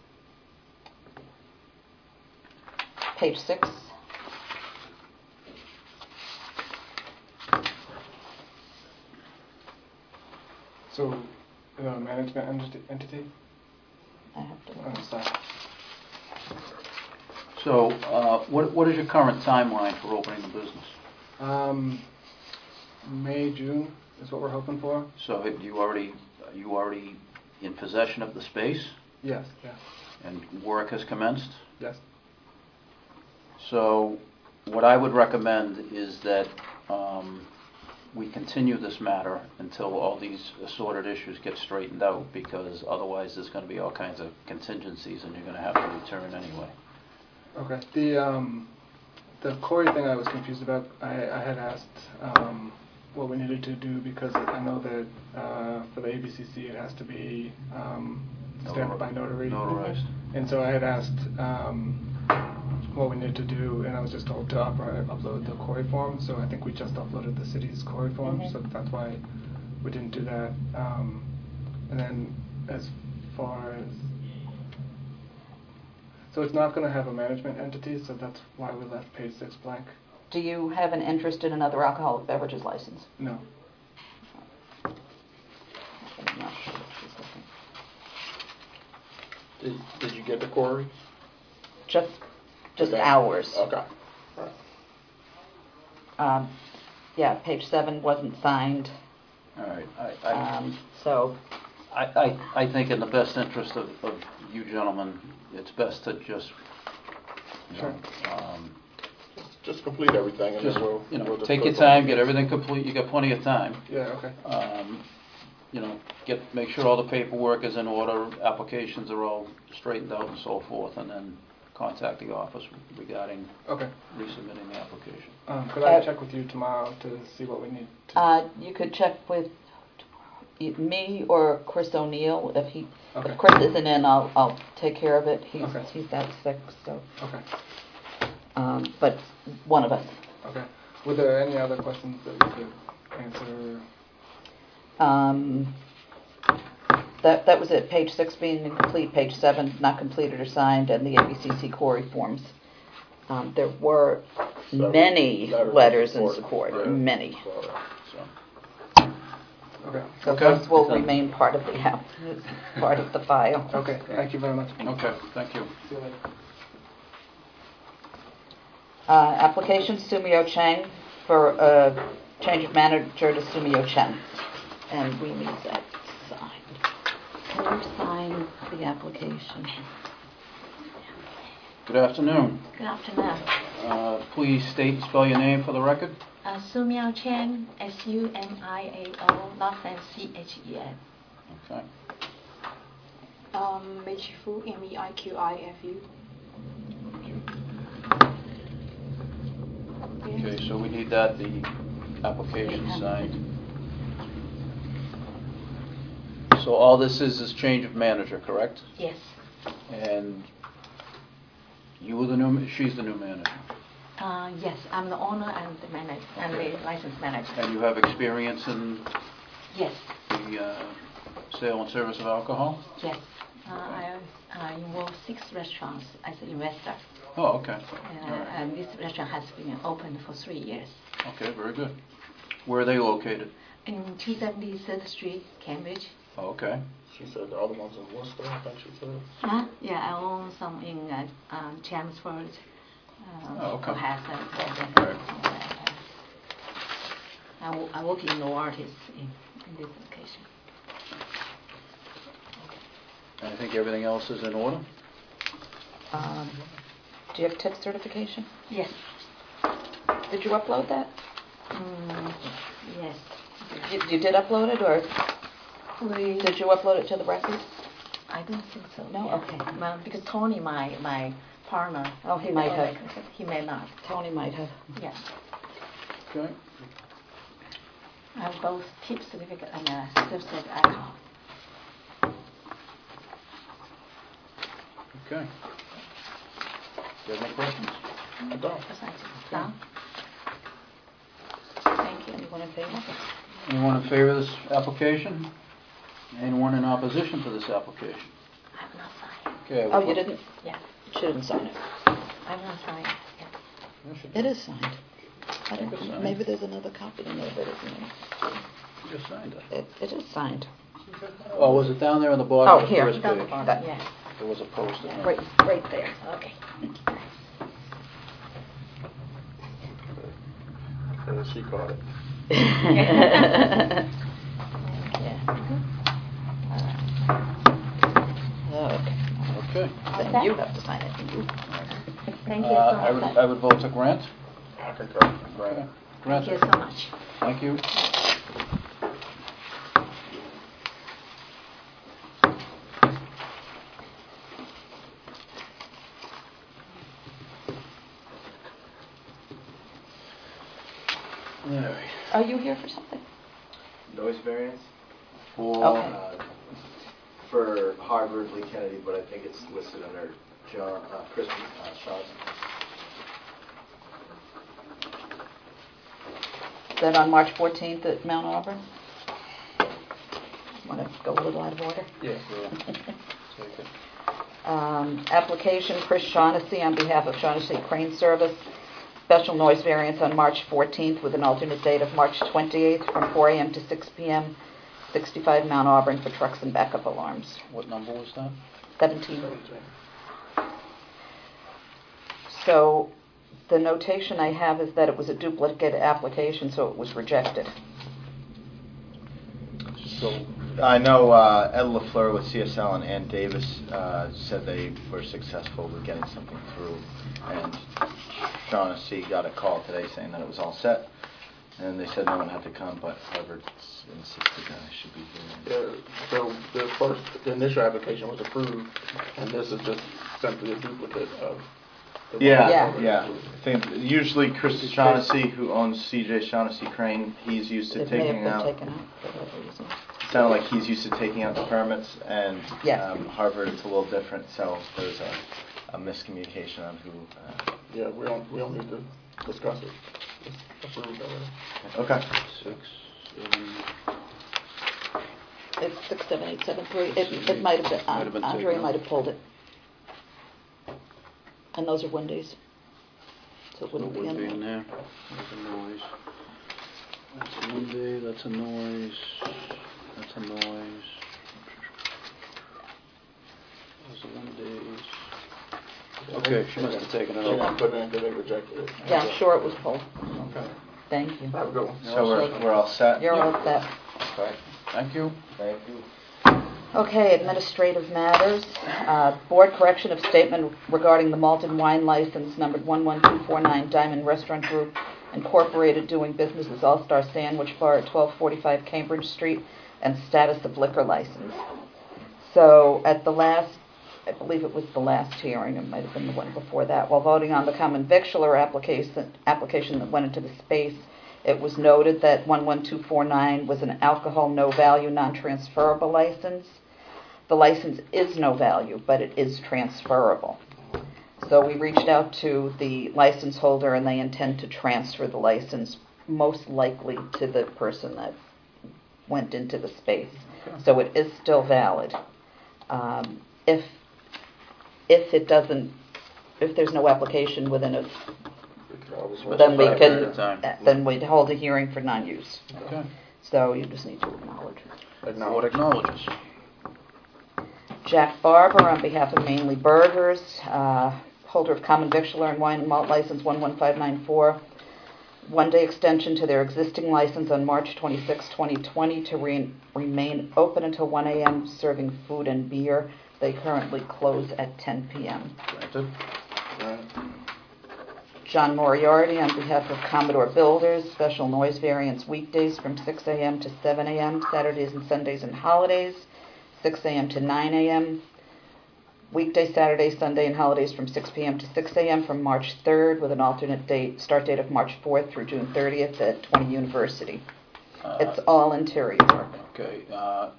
Speaker 1: Page six.
Speaker 18: so, the management entity? entity?
Speaker 1: I have to.
Speaker 18: Oh, sorry.
Speaker 3: So, uh, what what is your current timeline for opening the business?
Speaker 18: Um, May, June is what we're hoping for.
Speaker 3: So, have you already are you already in possession of the space?
Speaker 18: Yes, yeah.
Speaker 3: And work has commenced?
Speaker 18: Yes.
Speaker 3: So, what I would recommend is that um, we continue this matter until all these assorted issues get straightened out, because otherwise there's going to be all kinds of contingencies and you're going to have to return anyway.
Speaker 18: Okay. The um, the Corey thing I was confused about. I, I had asked um, what we needed to do, because I know that uh, for the A B C C it has to be um, stamped by notary.
Speaker 3: Notarized.
Speaker 18: And so I had asked um, what we needed to do, and I was just told to up- upload the Corey form. So I think we just uploaded the city's Corey form,
Speaker 1: Mhm.
Speaker 18: so that's why we didn't do that. Um, and then as far as So it's not going to have a management entity, so that's why we left page six blank.
Speaker 1: Do you have an interest in another alcoholic beverages license?
Speaker 18: No.
Speaker 1: I'm not sure what she's looking.
Speaker 7: Did, did you get the query?
Speaker 1: Just, just
Speaker 7: Okay.
Speaker 1: hours.
Speaker 7: Okay. Right.
Speaker 1: Um, yeah, page seven wasn't signed.
Speaker 3: All right. I, I,
Speaker 1: Um, so,
Speaker 3: I, I, I think in the best interest of, of you gentlemen, it's best to just, you know, um,
Speaker 7: Just complete everything, and
Speaker 3: just,
Speaker 7: then we'll,
Speaker 3: you know,
Speaker 7: we'll just
Speaker 3: take
Speaker 7: put
Speaker 3: your
Speaker 7: something
Speaker 3: time,
Speaker 7: in.
Speaker 3: get everything complete, you got plenty of time.
Speaker 18: Yeah, okay.
Speaker 3: Um, you know, get, make sure all the paperwork is in order, applications are all straightened out and so forth, and then contact the office regarding
Speaker 18: Okay.
Speaker 3: resubmitting the application.
Speaker 18: Um, could I
Speaker 1: Uh,
Speaker 18: check with you tomorrow to see what we need to
Speaker 1: uh, you could check with, e- me or Chris O'Neill. If he,
Speaker 18: Okay.
Speaker 1: if Chris isn't in, I'll I'll take care of it. He's
Speaker 18: Okay.
Speaker 1: he's that sick, so.
Speaker 18: Okay.
Speaker 1: Um, but one of us.
Speaker 18: Okay. Were there any other questions that you could answer?
Speaker 1: Um, that that was it. Page six being incomplete. Page seven not completed or signed, and the A B C C Corey forms. Um, there were
Speaker 7: Several
Speaker 1: many
Speaker 7: letters of
Speaker 1: letters in
Speaker 7: support.
Speaker 1: support.
Speaker 7: Yeah.
Speaker 1: Many.
Speaker 7: So,
Speaker 18: Okay.
Speaker 1: So
Speaker 3: Okay.
Speaker 1: those will remain part of the app, part of the file.
Speaker 18: Okay. Thank you very much.
Speaker 3: Okay, thank you.
Speaker 18: See you later.
Speaker 1: Uh, application Sumio Chang for a change of manager to Sumio Chen. And we need that signed. Can you sign the application?
Speaker 3: Good afternoon.
Speaker 20: Good afternoon.
Speaker 3: Uh, Please state and spell your name for the record.
Speaker 20: Uh, Su Miao Chen, S U M I A O, last name C H E N.
Speaker 3: Okay.
Speaker 16: Um, Mei Fu, M E I Q I F U.
Speaker 3: Okay, so we need that, the application signed. So all this is is change of manager, correct?
Speaker 20: Yes.
Speaker 3: And you were the new, ma- she's the new manager.
Speaker 20: Uh, yes, I'm the owner and the manager, and the license manager.
Speaker 3: And you have experience in
Speaker 20: Yes,
Speaker 3: the uh, sale and service of alcohol?
Speaker 20: yes. Uh, I uh, involve six restaurants as an investor.
Speaker 3: Oh, okay.
Speaker 20: Uh,
Speaker 3: All right.
Speaker 20: And this restaurant has been open for three years.
Speaker 3: Okay, very good. Where are they located?
Speaker 20: In two seventy-third Street, Cambridge.
Speaker 3: Oh, okay.
Speaker 7: she said the other ones in Worcester, I think she said.
Speaker 20: Huh? Yeah, I own some in uh, um, Chelmsford, uh,
Speaker 3: Oh, okay.
Speaker 20: Cohasset, and
Speaker 3: Right.
Speaker 20: I, w- I work in Novartis in, in this location.
Speaker 3: I think everything else is in order?
Speaker 1: Um, do you have tip certification?
Speaker 20: Yes.
Speaker 1: Did you upload that?
Speaker 20: Mm, yes.
Speaker 1: You, you did upload it, or
Speaker 20: We,
Speaker 1: did you upload it to the record?
Speaker 20: I don't think so.
Speaker 1: No?
Speaker 20: Yeah.
Speaker 1: Okay.
Speaker 20: Well, because Tony, my my partner,
Speaker 1: Oh, he
Speaker 20: the
Speaker 1: might
Speaker 20: owner,
Speaker 1: have.
Speaker 20: He may not.
Speaker 1: Tony might have.
Speaker 20: Yeah.
Speaker 3: Okay.
Speaker 20: I have both tip certificate and a certificate alcohol.
Speaker 3: Okay. Do you have any questions?
Speaker 7: I don't.
Speaker 20: Done?
Speaker 1: Thank you. Anyone in favor?
Speaker 3: Anyone in favor of this application? Anyone in opposition to this application?
Speaker 20: I have not signed.
Speaker 3: Okay.
Speaker 1: Oh, you didn't?
Speaker 20: Yeah.
Speaker 1: You shouldn't sign it.
Speaker 20: I have not signed. Yeah.
Speaker 1: It is signed. I
Speaker 3: think it's
Speaker 1: don't,
Speaker 3: signed.
Speaker 1: maybe there's another copy in there that isn't.
Speaker 3: You just signed it.
Speaker 1: It, it is signed.
Speaker 3: Oh, was it down there on the bottom
Speaker 1: Oh,
Speaker 3: of the
Speaker 1: here.
Speaker 3: first
Speaker 20: Down the
Speaker 3: page?
Speaker 20: bottom, yes.
Speaker 3: There was a post-it. note.
Speaker 1: Right, right there.
Speaker 20: Okay.
Speaker 7: And she caught it.
Speaker 1: Yeah. Okay.
Speaker 3: Okay.
Speaker 1: Then you have to sign it.
Speaker 20: Thank you
Speaker 3: Uh,
Speaker 20: so
Speaker 3: I would,
Speaker 20: much.
Speaker 3: I would vote to grant.
Speaker 7: I concur.
Speaker 3: Grant.
Speaker 20: Thank
Speaker 3: Granted.
Speaker 20: you so much.
Speaker 3: Thank you. All right.
Speaker 1: Are you here for something?
Speaker 21: Noise variance
Speaker 3: For,
Speaker 1: Okay.
Speaker 21: uh, for Harvard, Lee Kennedy, but I think it's listed under John, uh, Chris uh, Shaw.
Speaker 1: Is that on March fourteenth at Mount Auburn? Want to go a little out of order?
Speaker 3: yeah, yeah. Take it.
Speaker 1: Um, application Chris Shaughnessy on behalf of Shaughnessy Crane Service. Special noise variance on March fourteenth with an alternate date of March twenty-eighth from four a.m. to six p.m. sixty-five Mount Auburn for trucks and backup alarms.
Speaker 3: What number was that?
Speaker 1: seventeen. So the notation I have is that it was a duplicate application, so it was rejected.
Speaker 21: So I know uh, Ed LaFleur with C S L and Ann Davis uh, said they were successful with getting something through, and Shaughnessy got a call today saying that it was all set, and they said no one had to come, but Harvard insisted that I should be here.
Speaker 7: Yeah, so the first, the initial application was approved, and this is just simply a duplicate of the
Speaker 21: Yeah,
Speaker 1: Yeah.
Speaker 21: yeah. I think usually Chris Shaughnessy, who owns C J Shaughnessy Crane, he's used to
Speaker 1: It may have
Speaker 21: taking
Speaker 1: been
Speaker 21: out.
Speaker 1: taken out for that reason.
Speaker 21: sounded like he's used to taking out the permits, and
Speaker 1: Yes.
Speaker 21: um, Harvard it's a little different, so there's a, a miscommunication on who. Uh,
Speaker 7: Yeah, we don't, we don't need to discuss it. It's approved already.
Speaker 21: okay.
Speaker 3: Six, seven,
Speaker 1: It's six, seven, eight, seven, three. It, it might have been,
Speaker 3: Might have been
Speaker 1: Andrea
Speaker 3: taken
Speaker 1: might
Speaker 3: out.
Speaker 1: have pulled it. And those are Wendy's. So it
Speaker 3: so
Speaker 1: wouldn't
Speaker 3: it
Speaker 1: be
Speaker 3: would be
Speaker 1: in
Speaker 3: in
Speaker 1: there.
Speaker 3: there. That's a noise. That's a Monday, that's a noise. That's a noise. Those are Mondays. Okay, she must have taken it
Speaker 7: They
Speaker 3: out.
Speaker 7: didn't put it in because they rejected it.
Speaker 1: Yeah, I'm sure it was pulled.
Speaker 3: Okay.
Speaker 1: Thank you.
Speaker 7: Have a good one.
Speaker 21: So we're, we're all set?
Speaker 1: You're all set.
Speaker 21: Okay.
Speaker 3: Thank you.
Speaker 21: Thank you.
Speaker 1: Okay, administrative matters. Uh, Board correction of statement regarding the malted wine license numbered one one two four nine Diamond Restaurant Group Incorporated doing business as All Star Sandwich Bar at twelve forty-five Cambridge Street and status of liquor license. So at the last, I believe it was the last hearing, it might have been the one before that, while voting on the common victualler application, application that went into the space, it was noted that one one two four nine was an alcohol no value non-transferable license. The license is no value, but it is transferable. So we reached out to the license holder and they intend to transfer the license most likely to the person that went into the space. So it is still valid. Um, if if it doesn't, if there's no application within a, then we can, then we'd hold a hearing for non-use.
Speaker 3: Okay.
Speaker 1: So you just need to acknowledge.
Speaker 3: Board acknowledges.
Speaker 1: Jack Barber on behalf of Mainly Burgers, uh, holder of common victualler and wine and malt license one one five nine four. One-day extension to their existing license on March twenty-sixth, twenty twenty to re- remain open until one a.m. serving food and beer. They currently close at ten p.m.
Speaker 3: Granted.
Speaker 1: John Moriarty on behalf of Commodore Builders, special noise variance weekdays from six a.m. to seven a.m., Saturdays and Sundays and holidays, six a.m. to nine a.m., weekday, Saturday, Sunday, and holidays from six p.m. to six a.m. from March third with an alternate date, start date of March fourth through June thirtieth at twenty University.
Speaker 3: Uh,
Speaker 1: It's all interior work.
Speaker 3: Okay. Uh,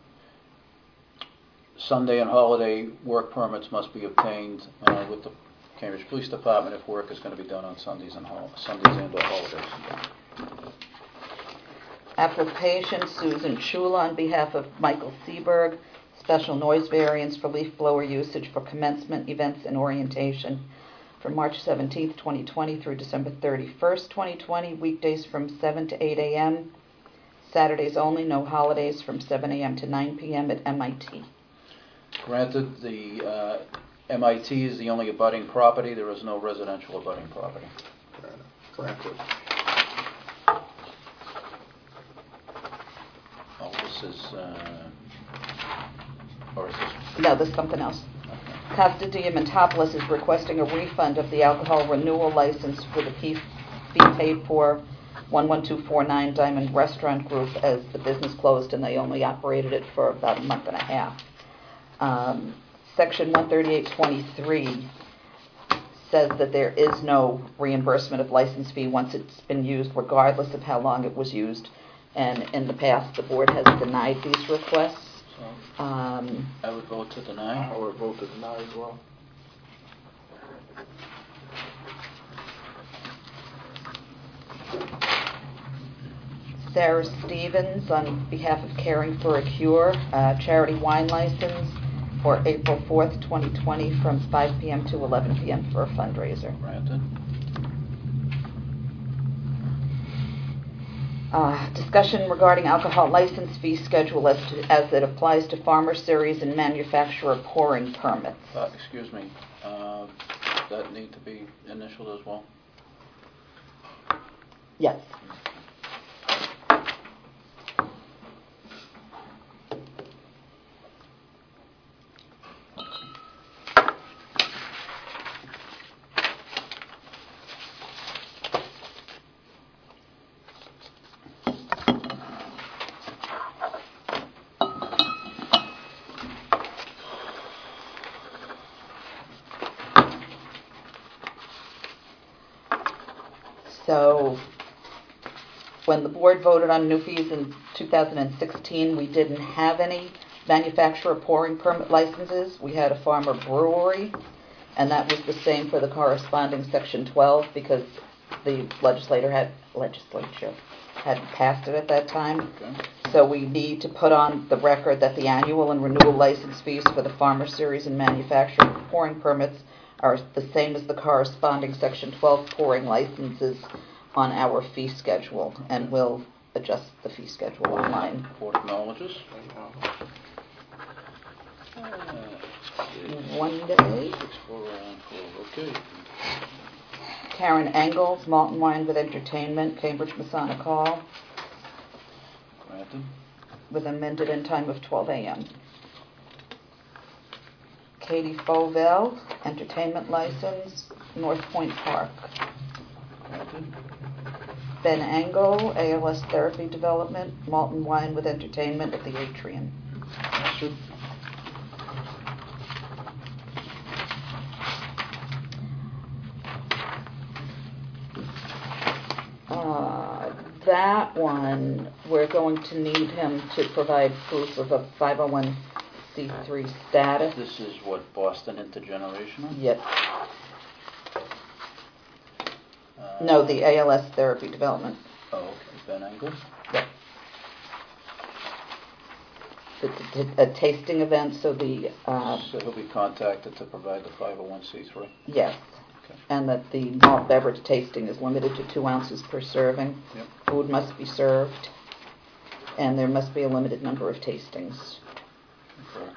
Speaker 3: Sunday and holiday work permits must be obtained uh, with the Cambridge Police Department if work is going to be done on Sundays and hol- Sundays and or holidays.
Speaker 1: Application Susan Chula on behalf of Michael Seberg, special noise variance for leaf blower usage for commencement events and orientation from March seventeenth, twenty twenty through December thirty-first, twenty twenty, weekdays from seven to eight a.m., Saturdays only, no holidays, from seven a.m. to nine p.m. at M I T.
Speaker 3: Granted, the uh, M I T is the only abutting property. There is no residential abutting property.
Speaker 7: Granted.
Speaker 3: Oh, this is, uh, or is this?
Speaker 1: No, there's something else. Costa Diamantopoulos is requesting a refund of the alcohol renewal license for the fee fee paid for one one two four nine Diamond Restaurant Group as the business closed and they only operated it for about a month and a half. Um, Section one thirty-eight twenty-three says that there is no reimbursement of license fee once it's been used, regardless of how long it was used. And in the past, the board has denied these requests. Um,
Speaker 3: I would vote to deny.
Speaker 7: I would vote to deny as well.
Speaker 1: Sarah Stevens on behalf of Caring for a Cure, uh, charity wine license for April fourth, twenty twenty from five p.m. to eleven p.m. for a fundraiser.
Speaker 3: Granted.
Speaker 1: Uh, discussion regarding alcohol license fee schedule as, to, as it applies to farmer series and manufacturer pouring permits.
Speaker 3: Uh, excuse me. Uh, does that need to be initialed as well?
Speaker 1: Yes. So when the board voted on new fees in two thousand sixteen, we didn't have any manufacturer pouring permit licenses. We had a farmer brewery, and that was the same for the corresponding section twelve because the legislator had legislature hadn't passed it at that time.
Speaker 3: Okay.
Speaker 1: So we need to put on the record that the annual and renewal license fees for the farmer series and manufacturer pouring permits are the same as the corresponding section twelve pouring licenses on our fee schedule, and we'll adjust the fee schedule online.
Speaker 3: Board acknowledges.
Speaker 1: One day.
Speaker 3: Six, four, one, four, okay.
Speaker 1: Karen Engels, Malt and Wine with Entertainment, Cambridge Masonic Hall,
Speaker 3: Granted.
Speaker 1: with a amended end time of twelve a.m. Katie Fovell, Entertainment License, North Point Park.
Speaker 3: Granted.
Speaker 1: Ben Engel, A L S Therapy Development, Malt and Wine with Entertainment at the Atrium.
Speaker 3: Granted.
Speaker 1: Uh, that one, we're going to need him to provide proof of a five oh one c three status.
Speaker 3: This is what, Boston Intergenerational?
Speaker 1: Yep.
Speaker 3: Uh,
Speaker 1: No, the A L S Therapy Development.
Speaker 3: Oh, okay. Ben Engels?
Speaker 1: Yep. It's a, a tasting event, so the, uh,
Speaker 3: So he'll be contacted to provide the five oh one c three?
Speaker 1: yes.
Speaker 3: Okay.
Speaker 1: And that the malt beverage tasting is limited to two ounces per serving.
Speaker 3: Yep.
Speaker 1: Food must be served, and there must be a limited number of tastings.
Speaker 3: Concur.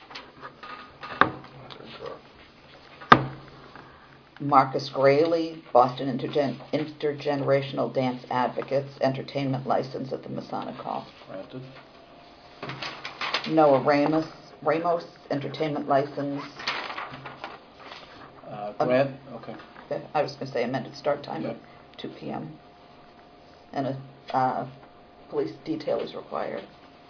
Speaker 1: Marcus Grayley, Boston Intergen- Intergenerational Dance Advocates, Entertainment License at the Masonic Hall.
Speaker 3: Granted.
Speaker 1: Noah Ramos, Ramos, Entertainment License.
Speaker 3: Uh,
Speaker 1: Um,
Speaker 3: Grant, okay.
Speaker 1: I was going to say amended start time of two p.m. And a uh, police detail is required.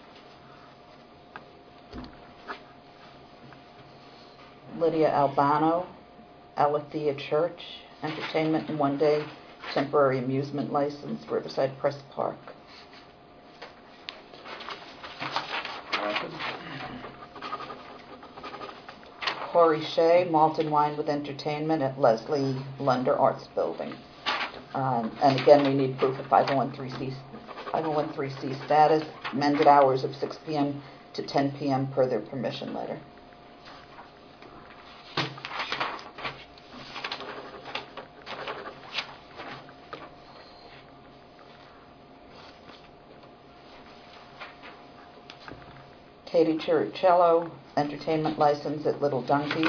Speaker 1: Lydia Albano, Alethea Church, Entertainment and One Day Temporary Amusement License, Riverside Press Park.
Speaker 3: Granted.
Speaker 1: Corey Shea, Malt and Wine with Entertainment at Leslie Lunder Arts Building. Um, and again, we need proof of five oh one three C status, amended hours of six p.m. to ten p.m. per their permission letter. Katie Chiricello, Entertainment License at Little Donkey.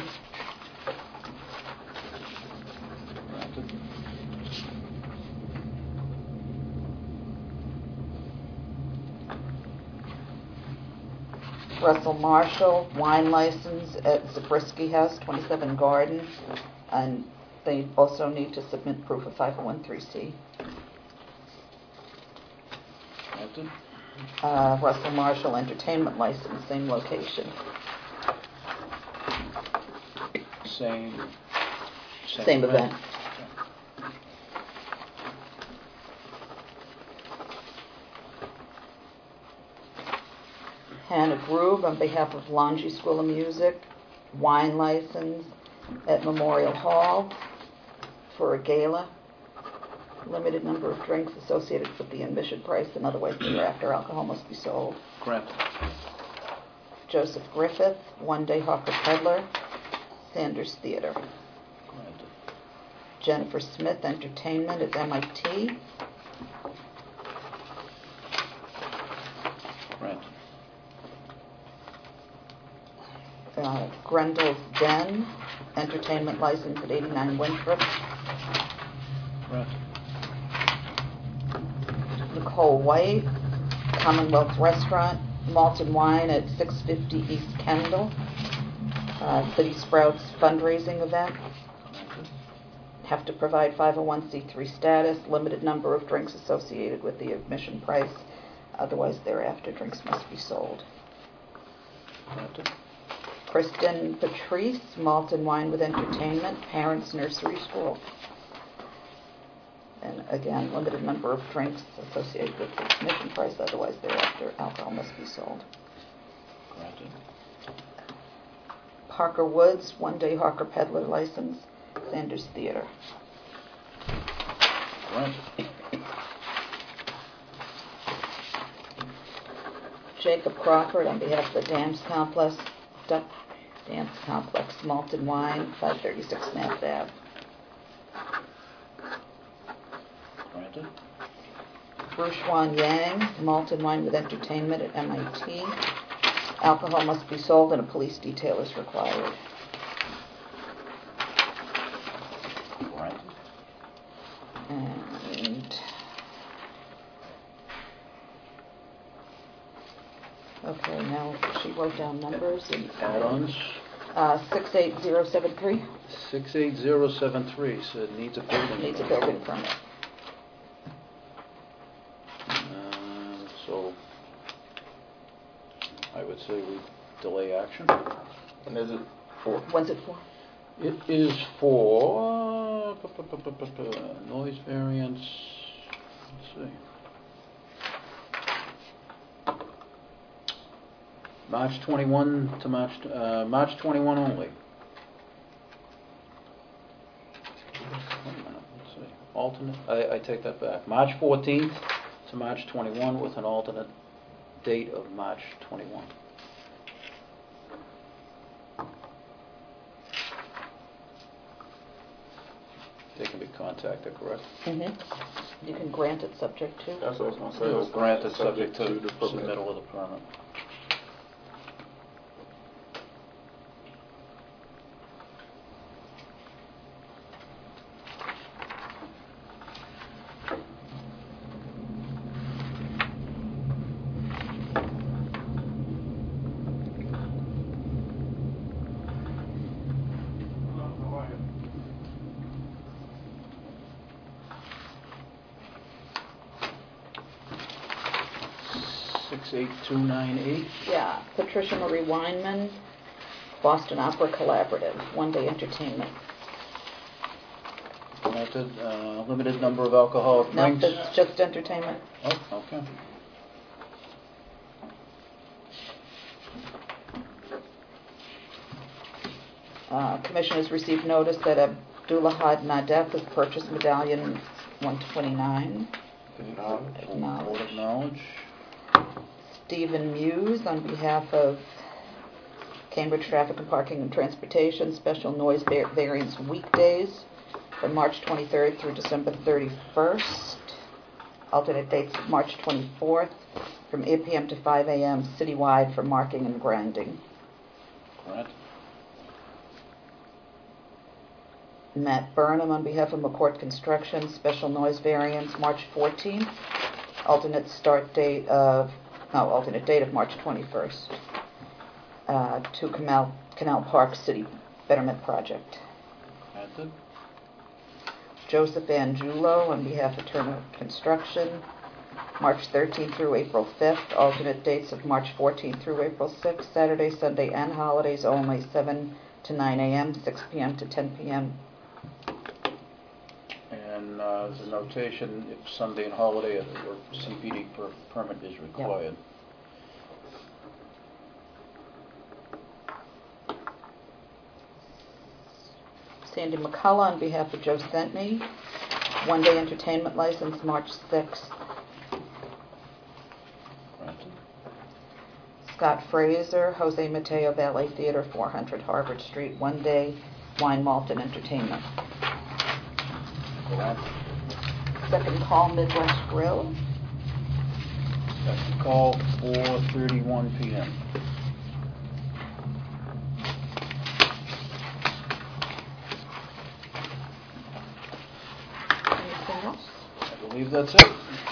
Speaker 3: Granted.
Speaker 1: Russell Marshall, Wine License at Zabriskie House, twenty-seven Gardens. And they also need to submit proof of five oh one three C.
Speaker 3: Granted.
Speaker 1: Uh, Russell Marshall Entertainment License, same location.
Speaker 3: Same.
Speaker 1: Same event. Hannah Groove on behalf of Longy School of Music, wine license at Memorial Hall for a gala. Limited number of drinks associated with the admission price, and otherwise thereafter alcohol must be sold.
Speaker 3: Granted.
Speaker 1: Joseph Griffith, One Day Hawker Peddler, Sanders Theater.
Speaker 3: Granted.
Speaker 1: Jennifer Smith, Entertainment at M I T.
Speaker 3: Granted.
Speaker 1: Uh, Grendel's Den, Entertainment License at eighty-nine Winthrop.
Speaker 3: Granted.
Speaker 1: Nicole White, Commonwealth Restaurant, Malt and Wine at six fifty East Kendall. Uh, City Sprouts fundraising event. Have to provide five oh one c three status, limited number of drinks associated with the admission price. Otherwise, thereafter, drinks must be sold.
Speaker 3: Granted.
Speaker 1: Kristen Patrice, Malt and Wine with Entertainment, Parents Nursery School. And again, limited number of drinks associated with the admission price, otherwise thereafter alcohol must be sold.
Speaker 3: Granted.
Speaker 1: Parker Woods, one-day hawker peddler license, Sanders Theater.
Speaker 3: Granted.
Speaker 1: Jacob Crawford, on behalf of the Dance Complex, Duck Dance Complex, Malted Wine, five thirty-six Snaps Ave.
Speaker 3: Granted.
Speaker 1: Bruce Wan Yang, Malted Wine with Entertainment at M I T. Alcohol must be sold and a police detail is required.
Speaker 3: Granted.
Speaker 1: And okay, now she wrote down numbers and
Speaker 3: Add-ons.
Speaker 1: uh, six eight zero seven three
Speaker 3: six eight zero seven three said needs a building.
Speaker 1: needs a building permit.
Speaker 3: Uh, so I would say we delay action.
Speaker 7: And is it for?
Speaker 1: When's it for?
Speaker 3: It is for uh, p- p- p- p- p- noise variance. Let's see. March twenty-one to March uh, March twenty-one only. Wait a minute, let's see. Alternate. I, I take that back. March fourteenth to March twenty-one with an alternate date of March twenty-one. They can be contacted, correct?
Speaker 1: Mm-hmm. You can grant it subject to.
Speaker 7: That's what I was going to say.
Speaker 3: It was
Speaker 7: It's
Speaker 3: granted subject to
Speaker 7: the permit.
Speaker 3: submittal of the permit. six eight two nine eight.
Speaker 1: Yeah, Patricia Marie Weinman, Boston Opera Collaborative, one-day entertainment.
Speaker 3: Granted, uh, limited number of alcoholic
Speaker 1: No,
Speaker 3: drinks.
Speaker 1: it's just entertainment.
Speaker 3: Oh, okay.
Speaker 1: Uh, Commission has received notice that Abdulahad Nadef has purchased medallion one twenty-nine.
Speaker 7: Acknowledge.
Speaker 3: Board
Speaker 1: Acknowledged.
Speaker 3: of knowledge.
Speaker 1: Stephen Muse, on behalf of Cambridge Traffic and Parking and Transportation, special noise var- variance weekdays from March twenty-third through December thirty-first. Alternate dates of March twenty-fourth from eight p.m. to five a.m. citywide for marking and grinding.
Speaker 3: Grant.
Speaker 1: Matt Burnham, on behalf of McCourt Construction, special noise variance March fourteenth. Alternate start date of, no, alternate date of March twenty-first. Uh, to Canal, Canal Park City Betterment Project.
Speaker 3: Granted.
Speaker 1: Joseph Angulo, on behalf of Turner Construction, March thirteenth through April fifth. Alternate dates of March fourteenth through April sixth, Saturday, Sunday, and holidays only, seven to nine a.m., six p.m. to ten p.m.
Speaker 3: And uh, there's a notation, if Sunday and holiday, a C P D per permit is required.
Speaker 1: Sandy McCullough, on behalf of Joe Sentney, one-day entertainment license, March sixth.
Speaker 3: Granted.
Speaker 1: Scott Fraser, Jose Mateo Ballet Theater, four hundred Harvard Street, one-day wine, malt, and entertainment.
Speaker 3: Granted.
Speaker 1: Second call, Midwest Grill.
Speaker 3: That's the call, four thirty-one p.m.
Speaker 1: Anything else?
Speaker 3: I believe that's it.